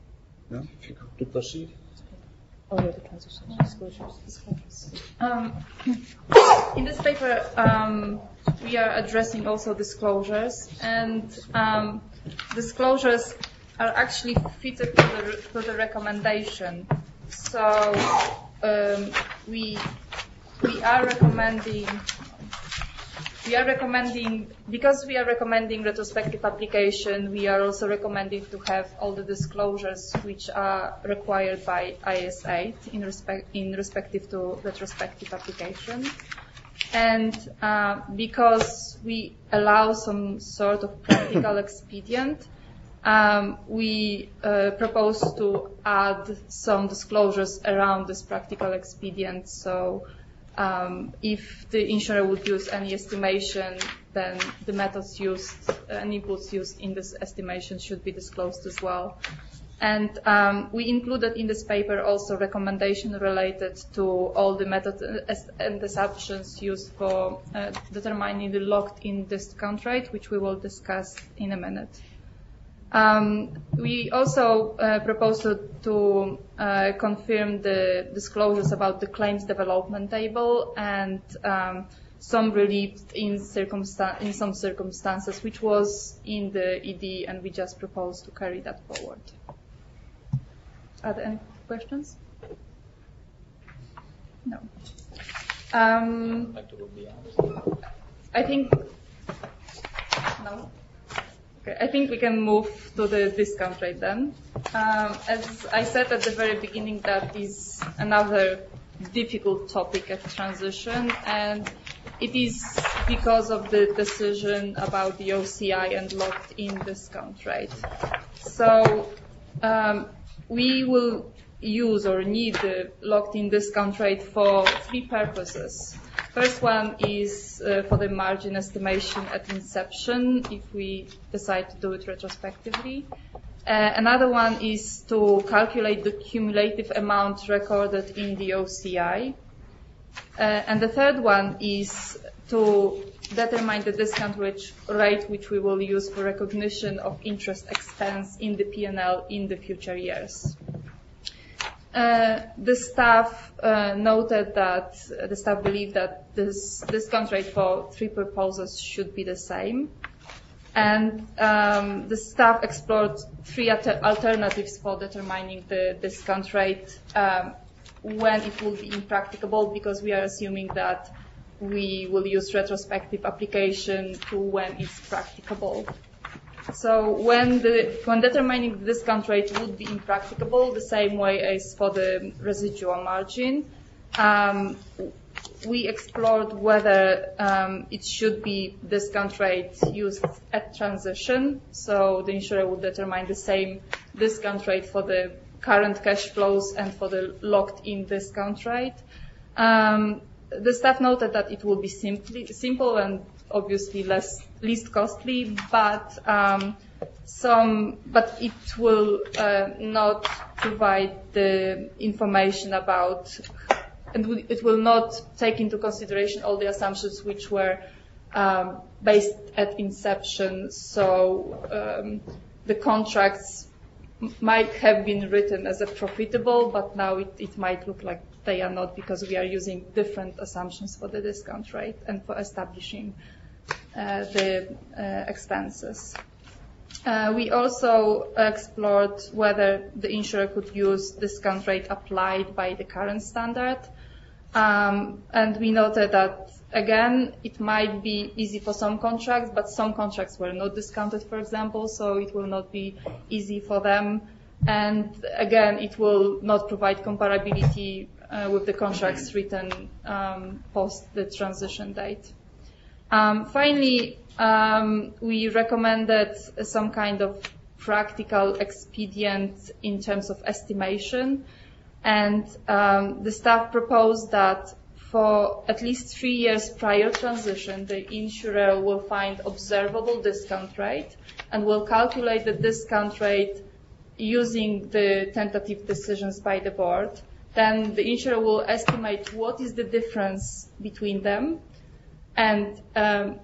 A: No? To proceed?
B: Oh, yeah, the transition disclosures.
C: Um, in this paper, um, we are addressing also disclosures, and um, disclosures are actually fitted to the, to the recommendation. So um, we we are recommending we are recommending because we are recommending retrospective application. We are also recommending to have all the disclosures which are required by I S eight in respect in respective to retrospective application. And uh, because we allow some sort of practical expedient, um, we uh, propose to add some disclosures around this practical expedient. So um, if the insurer would use any estimation, then the methods used and inputs used in this estimation should be disclosed as well. And um, we included in this paper also recommendation related to all the methods and assumptions used for uh, determining the locked-in discount rate, which we will discuss in a minute. Um, we also uh, propose to, to uh, confirm the disclosures about the claims development table and um, some relief in, circumstan- in some circumstances, which was in the E D, and we just propose to carry that forward. Are there any questions? No. Um, I think no. Okay, I think we can move to the discount rate then. Um, as I said at the very beginning, that is another difficult topic at transition, and it is because of the decision about the O C I and locked-in discount rate. So. Um, We will use or need the locked-in discount rate for three purposes. First one is uh, for the margin estimation at inception, if we decide to do it retrospectively. Uh, another one is to calculate the cumulative amount recorded in the O C I. Uh, and the third one is to determine the discount rate which we will use for recognition of interest expense in the P and L in the future years. Uh, the staff uh, noted that uh, the staff believed that this discount rate for three proposals should be the same. And um, the staff explored three alter- alternatives for determining the discount rate um, when it will be impracticable, because we are assuming that we will use retrospective application to when it's practicable. So when the when determining the discount rate would be impracticable, the same way as for the residual margin, um, we explored whether um, it should be discount rate used at transition. So the insurer would determine the same discount rate for the current cash flows and for the locked-in discount rate. Um, The staff noted that it will be simply, simple and obviously less least costly, but um, some, but it will uh, not provide the information about, and it will not take into consideration all the assumptions which were um, based at inception. So um, the contracts might have been written as a profitable, but now it, it might look like they are not, because we are using different assumptions for the discount rate and for establishing uh, the uh, expenses. Uh, we also explored whether the insurer could use discount rate applied by the current standard. Um, and we noted that, again, it might be easy for some contracts, but some contracts were not discounted, for example, so it will not be easy for them. And again, it will not provide comparability uh, with the contracts written um, post the transition date. Um, finally, um, we recommended some kind of practical expedient in terms of estimation. And um, the staff proposed that for at least three years prior transition, the insurer will find observable discount rate and will calculate the discount rate using the tentative decisions by the board. Then the insurer will estimate what is the difference between them. And um,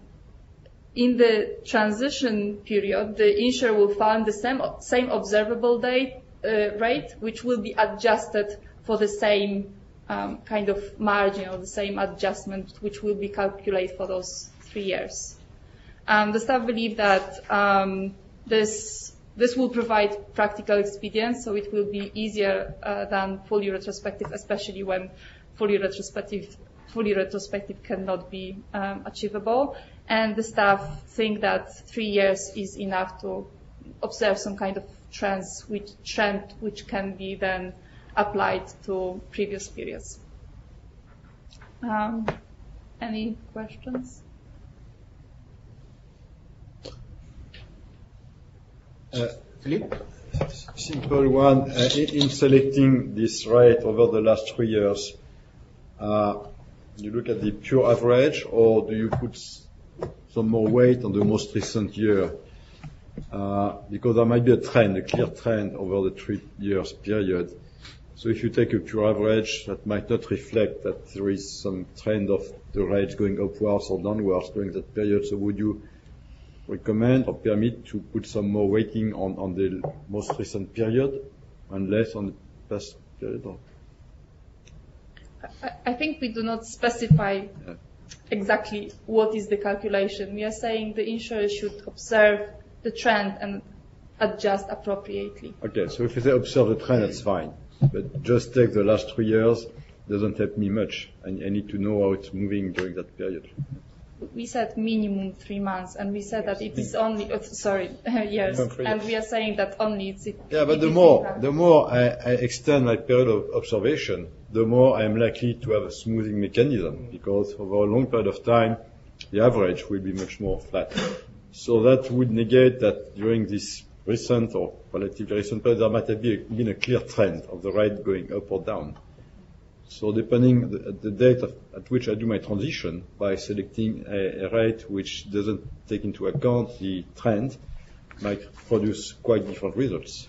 C: in the transition period, the insurer will find the same, same observable date uh, rate, which will be adjusted for the same um, kind of margin or the same adjustment, which will be calculated for those three years. Um, the staff believe that um, this this will provide practical experience, so it will be easier uh, than fully retrospective, especially when fully retrospective fully retrospective cannot be um, achievable. And the staff think that three years is enough to observe some kind of trends, which trend which can be then applied to previous periods. Um, any questions?
J: Uh, Philippe? Simple one. Uh, in, in selecting this rate over the last three years, uh, you look at the pure average, or do you put some more weight on the most recent year? Uh, because there might be a trend, a clear trend over the three years period. So if you take a pure average, that might not reflect that there is some trend of the rates going upwards or downwards during that period. So would you recommend or permit to put some more weighting on, on the most recent period and less on the past period? Or?
C: I, I think we do not specify
J: Yeah.
C: exactly what is the calculation. We are saying the insurer should observe the trend and adjust appropriately.
J: Okay, so if you say observe the trend, that's fine. But just take the last three years doesn't help me much. I, I need to know how it's moving during that period.
C: We said minimum three months, and we said that it is only, oh, sorry, years. And we are saying that only it's... It,
J: Yeah, but
C: it
J: the
C: is
J: more,
C: different.
J: the more I, I extend my period of observation, the more I am likely to have a smoothing mechanism, because over a long period of time, the average will be much more flat. So that would negate that during this recent or relatively recent period, there might have been a clear trend of the rate going up or down. So depending the, the date of, at which I do my transition, by selecting a, a rate which doesn't take into account the trend, might produce quite different results.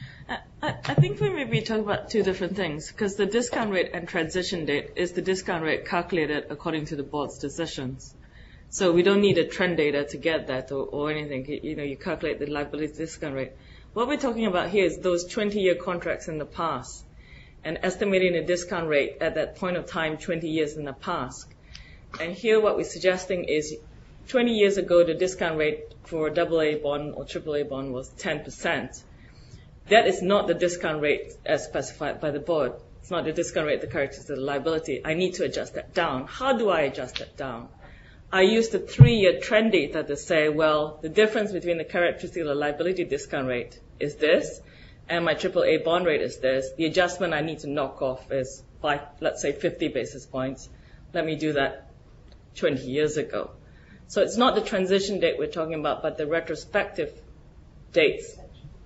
K: I, I think we may be talking about two different things, because the discount rate and transition date is the discount rate calculated according to the board's decisions. So we don't need a trend data to get that or, or anything. You know, you calculate the liability discount rate. What we're talking about here is those twenty-year contracts in the past and estimating a discount rate at that point of time twenty years in the past. And here what we're suggesting is twenty years ago, the discount rate for a double A bond or triple A bond was ten percent. That is not the discount rate as specified by the board. It's not the discount rate that characterizes the liability. I need to adjust that down. How do I adjust that down? I use the three-year trend data to say, well, the difference between the characteristic of the liability discount rate is this, and my triple A bond rate is this. The adjustment I need to knock off is, five, let's say, fifty basis points. Let me do that twenty years ago. So it's not the transition date we're talking about, but the retrospective dates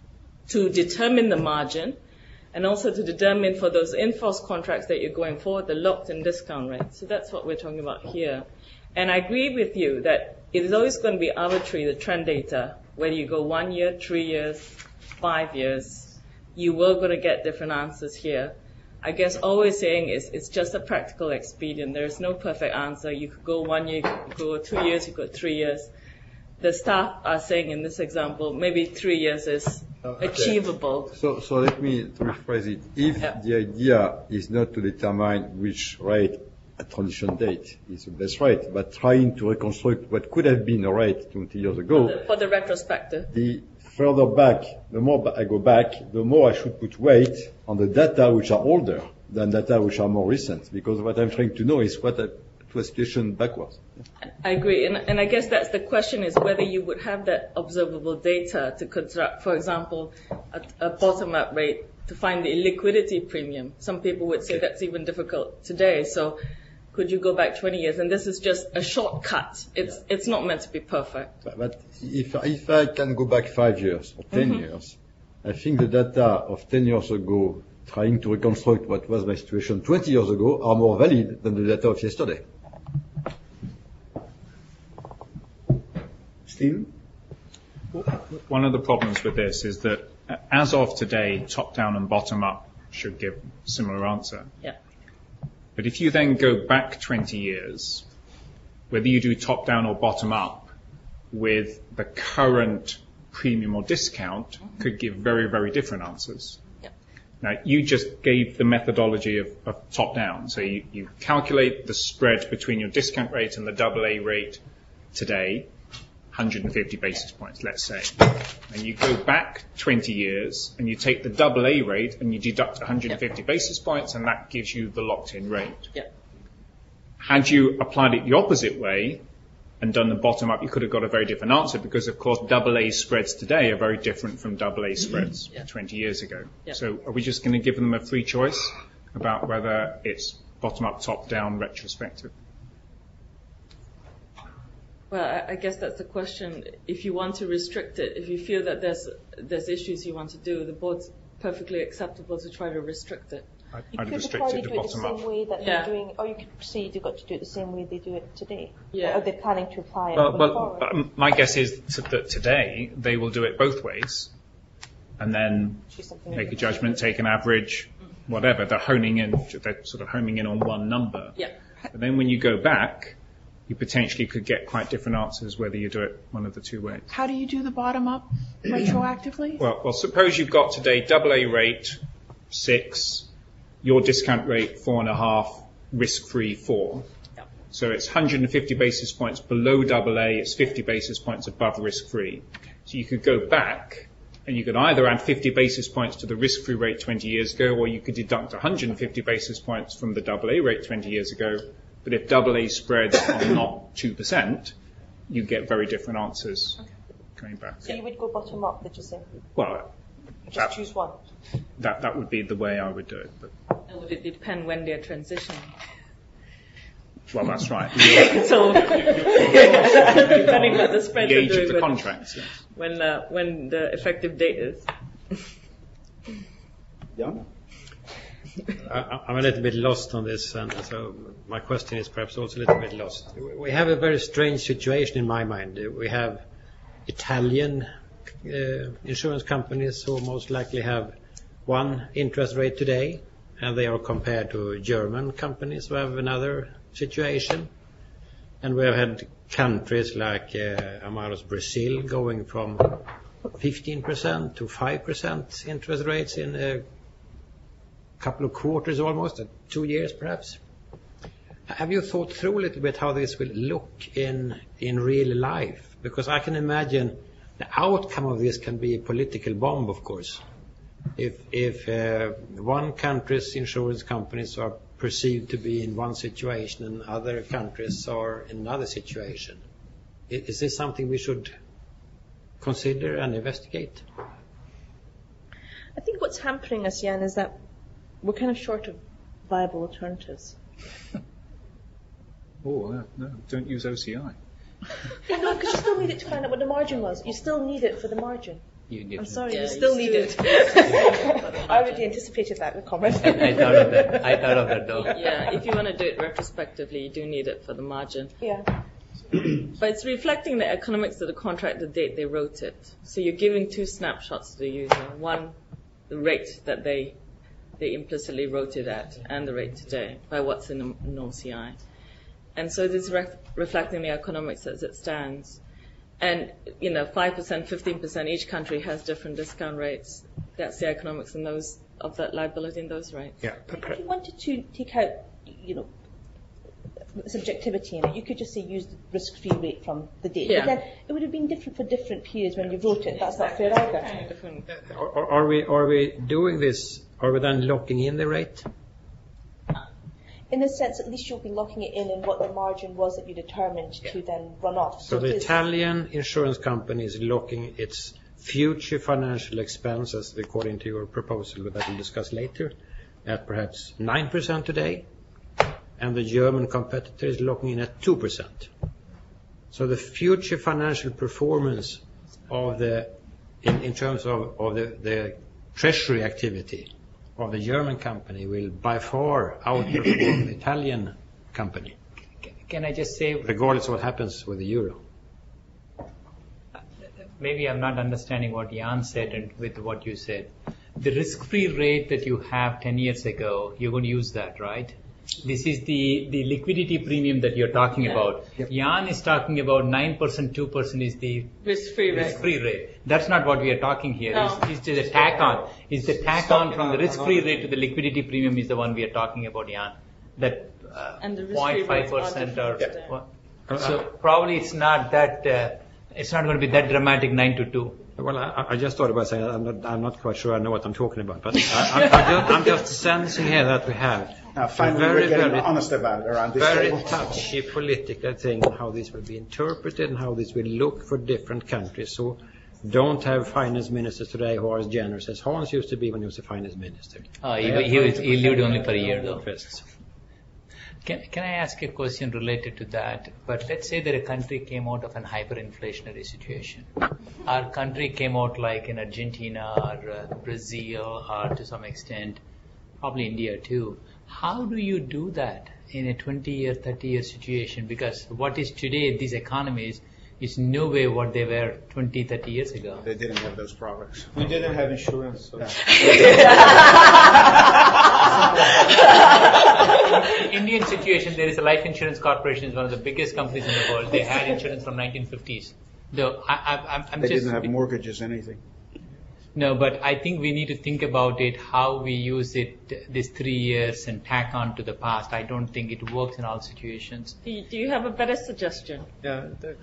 K: to determine the margin and also to determine for those in-force contracts that you're going forward, the locked-in discount rate. So that's what we're talking about here. And I agree with you that it is always going to be arbitrary, the trend data, whether you go one year, three years, five years, you will going to get different answers here. I guess all we're saying is it's just a practical expedient. There is no perfect answer. You could go one year, you could go two years, you could go three years. The staff are saying in this example, maybe three years is
J: Okay.
K: achievable.
J: So, so let me rephrase it. If
K: Yeah.
J: the idea is not to determine which rate at transition date is the best rate, but trying to reconstruct what could have been a rate twenty years ago,
K: For the, for the retrospective.
J: the further back, the more I go back, the more I should put weight on the data which are older than data which are more recent, because what I'm trying to know is what a was situation backwards.
K: I agree, and, and I guess that's the question is whether you would have that observable data to construct, for example, a, a bottom-up rate to find the illiquidity premium. Some people would say that's even difficult today, so could you go back twenty years? And this is just a shortcut. It's yeah. it's not meant to be perfect.
J: But, but if, if I can go back five years or ten mm-hmm. years, I think the data of ten years ago trying to reconstruct what was my situation twenty years ago are more valid than the data of yesterday. Steve?
I: One of the problems with this is that as of today, top-down and bottom-up should give similar answer.
K: Yeah.
I: But if you then go back twenty years, whether you do top-down or bottom-up, with the current premium or discount, mm-hmm. could give very, very different answers.
K: Yeah.
I: Now, you just gave the methodology of, of top-down. So you, you calculate the spread between your discount rate and the double A rate today, one hundred fifty basis points, let's say. And you go back twenty years and you take the double A rate and you deduct one hundred fifty yep. basis points, and that gives you the locked-in rate.
K: Yep.
I: Had you applied it the opposite way and done the bottom-up, you could have got a very different answer because, of course, double A spreads today are very different from double A spreads mm-hmm. yeah. twenty years ago. Yeah. So are we just going to give them a free choice about whether it's bottom-up, top-down, retrospective?
K: Well, I, I guess that's the question. If you want to restrict it, if you feel that there's there's issues you want to do, the board's perfectly acceptable to try to restrict it.
I: I'd,
B: you
I: I'd
B: could
I: restrict it to
B: do it the
I: bottom
B: same
I: up.
B: way that
K: yeah.
B: they're doing, or you could proceed, you've got to do it the same way they do it today.
K: Yeah.
B: Or are they planning to apply it
I: well,
B: going
I: well,
B: forward?
I: Um, my guess is to, that today they will do it both ways, and then make a judgment, take an average, whatever. They're honing in, they're sort of homing in on one number.
K: Yeah.
I: But then when you go back, you potentially could get quite different answers whether you do it one of the two ways.
L: How do you do the bottom up retroactively?
I: Well, well, suppose you've got today double A rate six, your discount rate four and a half, risk-free four.
K: Yep.
I: So it's one hundred fifty basis points below double A, it's fifty basis points above risk-free. So you could go back and you could either add fifty basis points to the risk-free rate twenty years ago, or you could deduct one hundred fifty basis points from the double A rate twenty years ago. But if double A spreads are not two percent, you get very different answers okay. going back.
B: So you would go bottom up, did you say?
I: Well,
B: just
I: that,
B: choose one.
I: That that would be the way I would do it. But
K: and would it depend when they're transitioning?
I: Well, that's right.
K: So depending what the spreads
I: the
K: are
I: age
K: doing
I: of the
K: when,
I: contracts. Yes.
K: When uh, when the effective date is.
A: Yeah.
F: I, I'm a little bit lost on this, and so my question is perhaps also a little bit lost. We have a very strange situation in my mind. We have Italian uh, insurance companies who most likely have one interest rate today, and they are compared to German companies who have another situation. And we have had countries like uh, Amaros Brazil going from fifteen percent to five percent interest rates in a couple of quarters almost, two years perhaps. Have you thought through a little bit how this will look in in real life? Because I can imagine the outcome of this can be a political bomb, of course. If if uh, one country's insurance companies are perceived to be in one situation and other countries are in another situation, is this something we should consider and investigate?
B: I think what's hampering us, Jan, is that we're kind of short of viable alternatives.
I: Oh, no, no, don't use O C I.
B: No, because you still need it to find out what the margin was. You still need it for the margin.
G: You
B: I'm sorry,
K: yeah,
B: you still
K: you
B: need
K: still
B: it. I already anticipated that comment.
G: I thought of that. I thought of that though.
K: Yeah, if you want to do it retrospectively, you do need it for the margin.
B: Yeah.
K: But it's reflecting the economics of the contract, the date they wrote it. So you're giving two snapshots to the user. One, the rate that they they implicitly wrote it at, and the rate today by what's in an O C I. And so this is re- reflecting the economics as it stands. And, you know, five percent, fifteen percent, each country has different discount rates. That's the economics in those of that liability in those rates.
F: Yeah.
B: If you wanted to take out, you know, subjectivity in it, you could just say use the risk-free rate from the date.
K: Yeah.
B: But then it would have been different for different periods when you wrote it. That's not fair either.
F: Are, are we are we doing this? Are we then locking in the rate?
B: In a sense, at least you'll be locking it in and what the margin was that you determined yeah. to then run off.
F: So, so the Italian insurance company is locking its future financial expenses, according to your proposal that we'll discuss later, at perhaps nine percent today, and the German competitor is locking in at two percent. So the future financial performance of the, in, in terms of, of the, the treasury activity of the German company will by far outperform the Italian company.
G: Can I just say,
F: regardless of what happens with the euro?
G: Maybe I'm not understanding what Jan said and with what you said. The risk-free rate that you have ten years ago, you're going to use that, right? This is the, the liquidity premium that you're talking
K: Yeah.
G: about.
K: Yep.
G: Jan is talking about nine percent, two percent is the
K: risk-free rate.
G: risk-free rate. That's not what we are talking here.
K: No.
G: It's, it's just a tack on. It's the tack on from the risk-free rate to the liquidity premium is the one we are talking about, Jan. That uh,
K: And the
G: zero point
K: risk-free
G: five
K: rates are
G: percent or
K: different.
G: what? So probably it's not that, uh, it's not going to be that dramatic nine to two.
F: Well, I, I just thought about saying I'm not, I'm not quite sure I know what I'm talking about, but I, I, I'm, just, I'm just sensing here that we have
A: Now,
F: a
A: finally,
F: very,
A: we're getting
F: very,
A: honest about it around this
F: very
A: table.
F: touchy political thing, how this will be interpreted and how this will look for different countries. So don't have finance ministers today who are as generous as Hans used to be when he was a finance minister.
G: Uh, he,
F: They
G: he,
F: are
G: was,
F: trying
G: he
F: to
G: lived
F: protect
G: only for a
F: their
G: year
F: own
G: though.
F: interests.
G: Can, can I ask a question related to that? But let's say that a country came out of an hyperinflationary situation. Our country came out like in Argentina or uh, Brazil or to some extent, probably India too. How do you do that in a twenty year, thirty year situation? Because what is today, these economies, is no way what they were twenty, thirty years ago.
A: They didn't have those products.
D: We didn't have insurance. So.
G: Indian situation, there is a life insurance corporation, is one of the biggest companies in the world. They had insurance from nineteen fifties. Though I, I, I'm, I'm
A: They
G: just
A: didn't have mortgages, anything.
G: no, but I think we need to think about it, how we use it this three years and tack on to the past. I don't think it works in all situations.
K: Do you, do you have a better suggestion?
G: Yeah,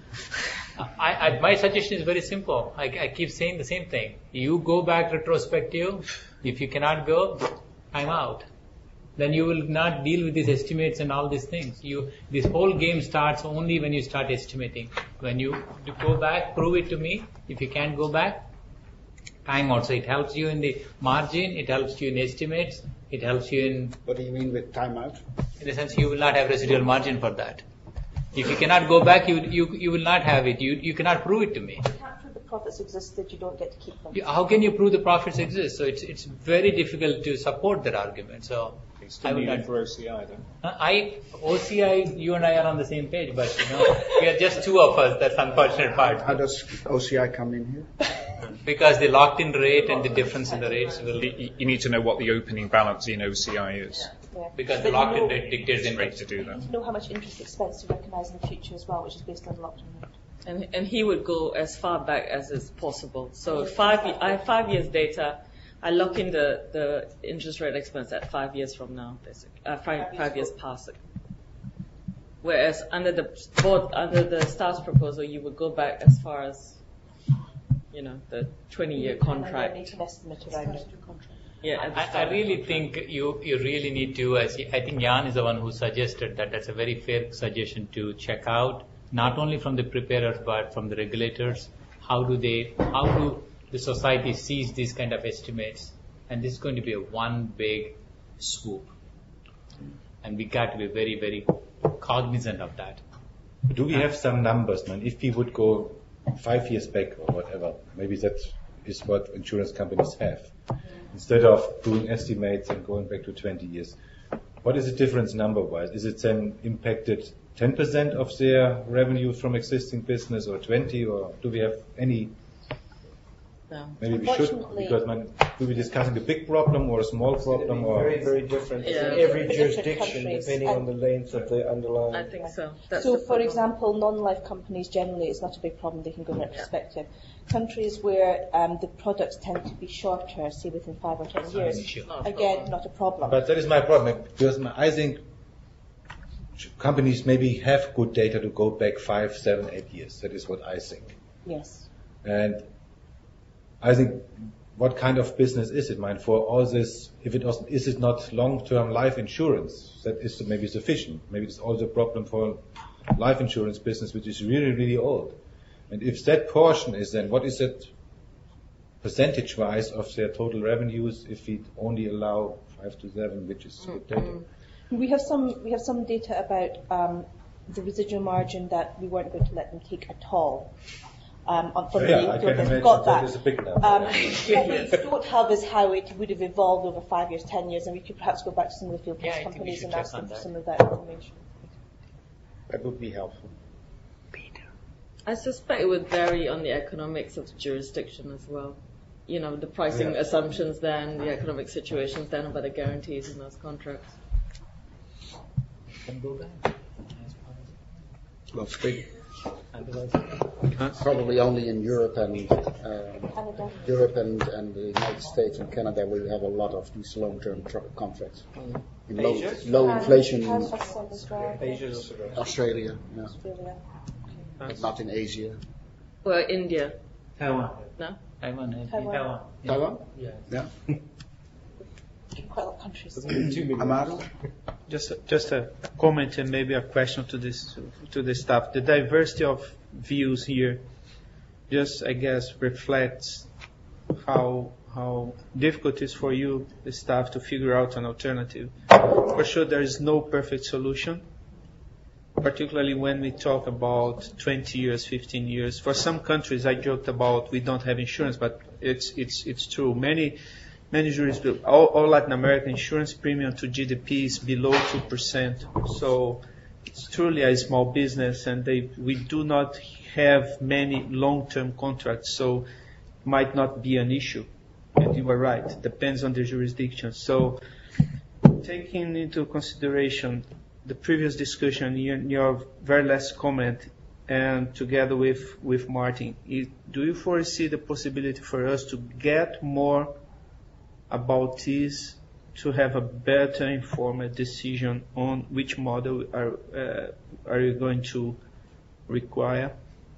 G: I, I, my suggestion is very simple. I, I keep saying the same thing. You go back retrospective. If you cannot go, time out. Then you will not deal with these estimates and all these things. You, this whole game starts only when you start estimating. When you go back, prove it to me. If you can't go back, time out. So it helps you in the margin, it helps you in estimates, it helps you in...
A: What do you mean with timeout?
G: In the sense you will not have residual margin for that. If you cannot go back, you you you will not have it. You you cannot prove it to me.
B: You can't prove the profits exist that you don't get to keep them.
G: How can you prove the profits exist? So it's it's very difficult to support that argument. So I would not
I: for O C I then.
G: I O C I, you and I are on the same page, but you know we are just two of us. That's the unfortunate part.
A: How does O C I come in here?
G: Because the locked-in rate and the difference in the rates will.
I: You you need to know what the opening balance in O C I is.
B: Yeah.
G: Because
B: But
G: the
B: you
G: locked-in
B: know-
G: rate dictates the
I: It's great
G: interest.
I: to do that.
B: You know how much interest expense to recognise in the future as well, which is based on the locked-in rate.
K: And and he would go as far back as is possible. So five, ye- I have five years data. I lock in the, the interest rate expense at five years from now, basically. Uh, five, five years past it. Whereas under the board, under the staff's proposal, you would go back as far as, you know, the twenty-year
B: And then
K: contract.
B: make an estimate around it.
K: Yeah, at the
G: I, I
K: start of the
G: really
K: contract.
G: think you, you really need to, as I think Jan is the one who suggested that. That's a very fair suggestion to check out, not only from the preparers but from the regulators. How do they, how do the society sees these kind of estimates? And this is going to be a one big swoop. And we got to be very, very cognizant of that.
M: Do we have some numbers, man? If we would go five years back or whatever, maybe that is what insurance companies have. Instead of doing estimates and going back to twenty years. What is the difference number-wise? Is it then impacted ten percent of their revenue from existing business or twenty, or do we have any?
K: No.
M: Maybe we should,
B: Unfortunately-
M: because man, do we discussing a big problem or a small problem or?
E: Very, very different
K: Yeah.
E: in every
B: Different
E: jurisdiction,
B: countries.
E: depending on the length of the underlying.
K: I think so. That's
B: So,
K: the
B: for
K: problem.
B: example, non-life companies generally it's not a big problem; they can go retrospective. Countries where um, the products tend to be shorter, say within five or ten years,
K: Not a
B: again,
K: problem.
B: not a problem.
M: But that is my problem, because my- I think companies maybe have good data to go back five, seven, eight years. That is what I think.
B: Yes.
M: And I think, what kind of business is it, mine, for all this? If it was, is it not long-term life insurance? That is maybe sufficient. Maybe it's also a problem for life insurance business, which is really, really old. And if that portion is then, what is it percentage-wise of their total revenues if we only allow five to seven, which is good data?
B: We have some we have some data about um, the residual margin that we weren't going to let them take at all. Um, on- from
M: Yeah,
B: the
M: I can
B: We've
M: imagine
B: got
M: that
B: that.
M: is a big number.
B: Um, what we don't have is how it would have evolved over five years, ten years, and we could perhaps go back to some of the field
G: Yeah,
B: test
G: I think we
B: companies
G: should
B: and
G: check
B: ask them
G: on
B: for
G: that.
B: some of that information.
A: That would be helpful.
K: I suspect it would vary on the economics of the jurisdiction as well. You know, the pricing
M: Yeah.
K: assumptions then, the economic situations then, about the guarantees in those contracts.
H: Can go back.
A: Well, speak. Probably only in Europe and uh, Europe and, and the United States and Canada where you have a lot of these long-term tr- contracts. In low, low inflation,
B: Asia,
A: Australia, yeah.
B: Australia.
A: But not in Asia.
K: Well, India.
H: Taiwan.
K: No?
H: Taiwan. has-
B: Taiwan.
H: Taiwan. Yeah.
A: Taiwan?
H: Yeah.
A: Yeah.
B: Quite a lot of countries.
A: Amaro?
D: Just a, just a comment and maybe a question to this to the staff. The diversity of views here, just I guess reflects how how difficult it is for you, the staff, to figure out an alternative. For sure, there is no perfect solution. Particularly when we talk about twenty years, fifteen years. For some countries, I joked about we don't have insurance, but it's it's it's true. Many many juries, all, all Latin American insurance premium to G D P is below two percent. So it's truly a small business, and they we do not have many long-term contracts, so it might not be an issue. And you were right. Depends on the jurisdiction. So taking into consideration the previous discussion, your, your very last comment, and together with, with Martin, is, do you foresee the possibility for us to get more about this, to have a better informed decision on which model are, uh, are you going to require?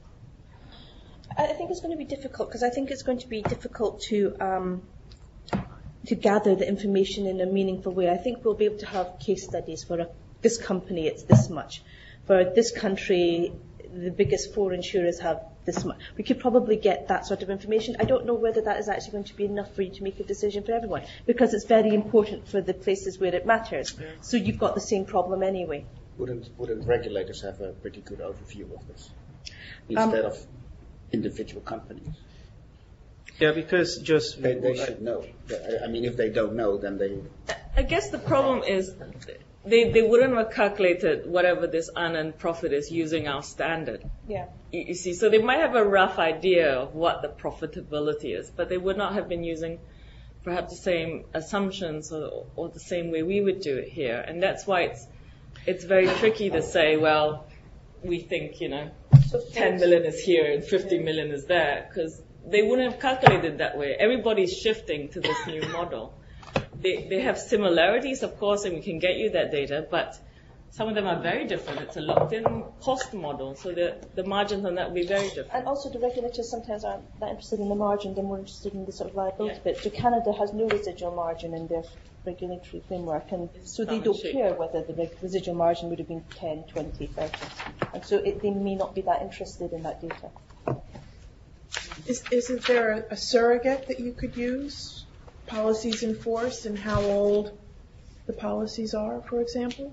B: I think it's going to be difficult because I think it's going to be difficult to um, to gather the information in a meaningful way. I think we'll be able to have case studies for a, this company, it's this much. For this country, the biggest four insurers have this much. We could probably get that sort of information. I don't know whether that is actually going to be enough for you to make a decision for everyone, because it's very important for the places where it matters. Yeah. So you've got the same problem anyway.
A: Wouldn't wouldn't regulators have a pretty good overview of this instead um, of individual companies?
D: Yeah, because just
A: they, they should know. I mean, if they don't know, then they.
K: I guess the problem is they they wouldn't have calculated whatever this unearned profit is using our standard.
B: Yeah.
K: You, you see, so they might have a rough idea of what the profitability is, but they would not have been using perhaps the same assumptions or, or the same way we would do it here, and that's why it's it's very tricky to say, well, we think you know, so ten million is here and fifty million is there, because they wouldn't have calculated that way. Everybody's shifting to this new model. They they have similarities, of course, and we can get you that data, but some of them are very different. It's a locked-in cost model, so the the margins on that will be very different.
B: And also the regulators sometimes aren't that interested in the margin, they're more interested in the sort of liability bit. So Canada has no residual margin in their regulatory framework, and so they don't care whether the residual margin would have been ten, twenty, thirty. And so it, they may not be that interested in that data.
L: Is, isn't there a, a surrogate that you could use? Policies in force and how old the policies are, for example?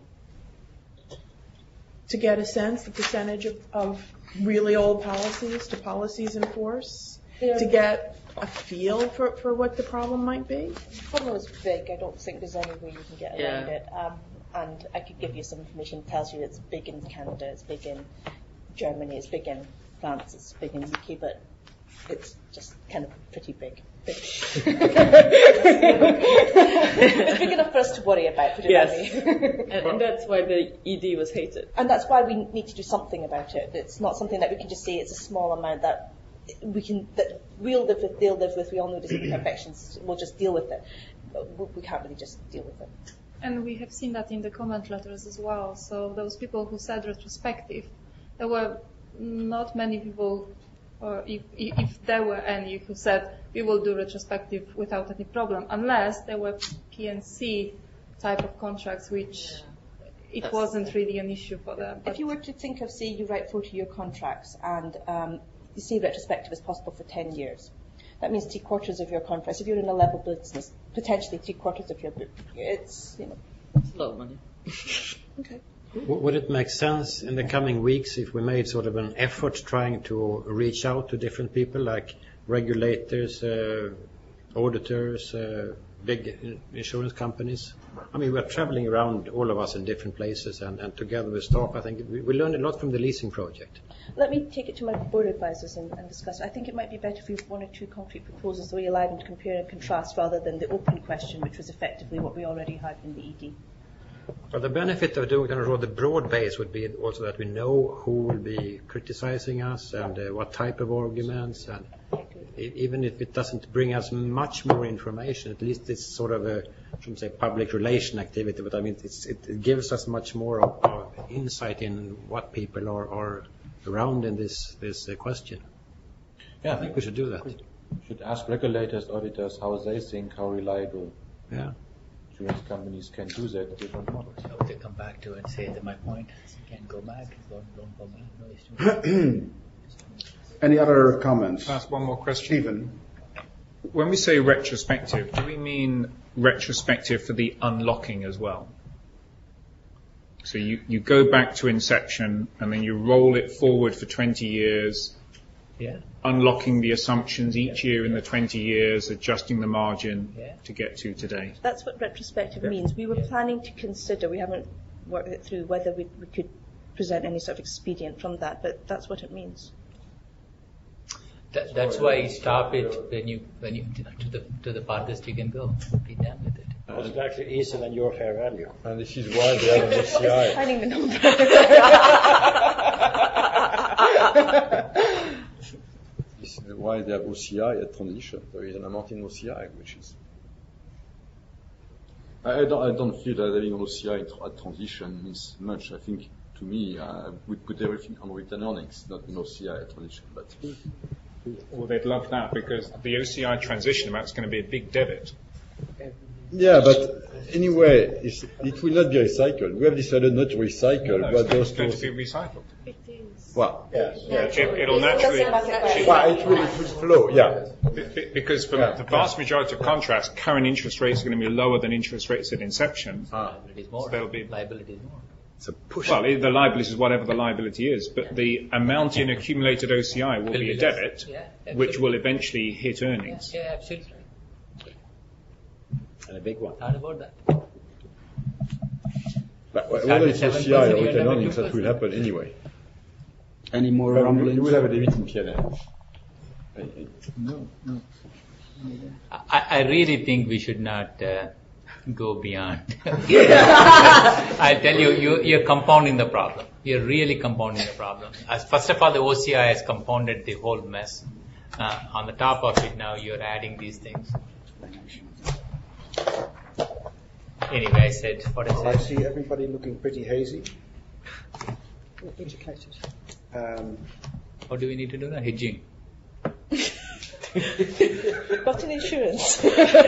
L: To get a sense, the percentage of, of really old policies to policies in force? Yeah. To get a feel for, for what the problem might be?
B: The problem is big. I don't think there's any way you can get around yeah. it. Um, and I could give you some information that tells you it's big in Canada, it's big in Germany, it's big in France, it's big in the U K, but it's just kind of pretty big. It's big enough for us to worry about, put it
K: yes.
B: that way.
K: and, and that's why the E D was hated.
B: And that's why we need to do something about it. It's not something that we can just say it's a small amount that we can, that we'll live with, they'll live with, we all know there's imperfections, we'll just deal with it. But we can't really just deal with it.
C: And we have seen that in the comment letters as well. So those people who said retrospective, there were not many people, or if, if there were any, who said we will do retrospective without any problem, unless there were P and C type of contracts, which it That's wasn't really an issue for them.
B: If you were to think of, say, you write forty-year contracts and um, you say retrospective is possible for ten years, that means three quarters of your contracts. If you're in a level business, potentially three quarters of your book. It's, you know,
K: it's a lot of money.
B: Okay.
F: Would it make sense in the coming weeks if we made sort of an effort trying to reach out to different people like regulators, uh, auditors, uh, big insurance companies? I mean, we're traveling around, all of us, in different places, and, and together with staff, I think we, we learned a lot from the leasing project.
B: Let me take it to my board advisors and, and discuss. I think it might be better if you have one or two concrete proposals so we allow them to compare and contrast rather than the open question, which was effectively what we already had in the E D.
F: But the benefit of doing it on a rather broad base would be also that we know who will be criticizing us and uh, what type of arguments, and e- even if it doesn't bring us much more information, at least it's sort of a, I shouldn't say public relation activity, but I mean it's, it, it gives us much more of, of insight in what people are, are around in this this uh, question.
M: Yeah,
F: I think we should do that.
M: Should ask regulators, auditors, how they think, how reliable.
F: Yeah.
M: Insurance companies can do that, different models.
G: So they come back to it and say that my point is you can't go back, don't, don't go back, no issue.
N: Any other comments?
I: Can I ask one more question?
N: Stephen.
I: When we say retrospective, do we mean retrospective for the unlocking as well? So you, you go back to inception and then you roll it forward for twenty years,
G: yeah.
I: unlocking the assumptions each year in the twenty years, adjusting the margin
G: yeah.
I: to get to today.
B: That's what retrospective yeah. means. We were yeah. planning to consider, we haven't worked it through, whether we, we could present any sort of expedient from that, but that's what it means.
G: That, that's why you stop it when you when you to the to the farthest you can go. Be done with it.
F: Uh, it's actually easier than your fair value.
J: And this is why they have an O C I.
B: Finding the number.
J: This is why they have O C I at transition. There is an amount in O C I, which is. I don't, I don't feel that having O C I at transition means much. I think, to me, uh, we put everything on return earnings, not in O C I at transition. But
I: well, they'd love that because the O C I transition amount is going to be a big debit.
J: Yeah, but anyway, it's, it will not be recycled. We have decided not to recycle,
I: No, no,
J: but
I: it's
J: those
I: going to be recycled.
K: It is.
J: Well,
N: yes.
I: Yeah, it, it'll naturally.
J: Well, it will, it will flow, yeah.
I: Be- Because for
J: Yeah.
I: the vast majority of contracts, current interest rates are going to be lower than interest rates at inception.
G: Ah. Liability is more.
I: So they'll be
G: liability is more.
F: It's a push.
I: Well, the liability is whatever the liability is, but the amount in accumulated O C I will be a debit,
G: yeah,
I: which will eventually hit earnings.
G: Yeah, yeah, absolutely.
F: And a big one.
G: Thought about that.
J: But whether it's O C I or return earnings, that will happen anyway.
N: Any more
J: But
N: rumblings?
J: You will have a debit in P and L.
N: No, no.
G: I, I really think we should not uh, go beyond. I tell you, you, you're compounding the problem. You're really compounding the problem. As first of all, the O C I has compounded the whole mess. Uh, on the top of it now, you're adding these things. Anyway, I said what I
N: Well, I
G: said.
N: see everybody looking pretty hazy. Um,
G: What do we need to do now? Hedging.
B: Got an insurance.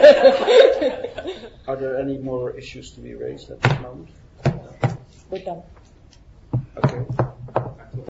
N: Are there any more issues to be raised at this moment?
B: We're done.
N: Okay.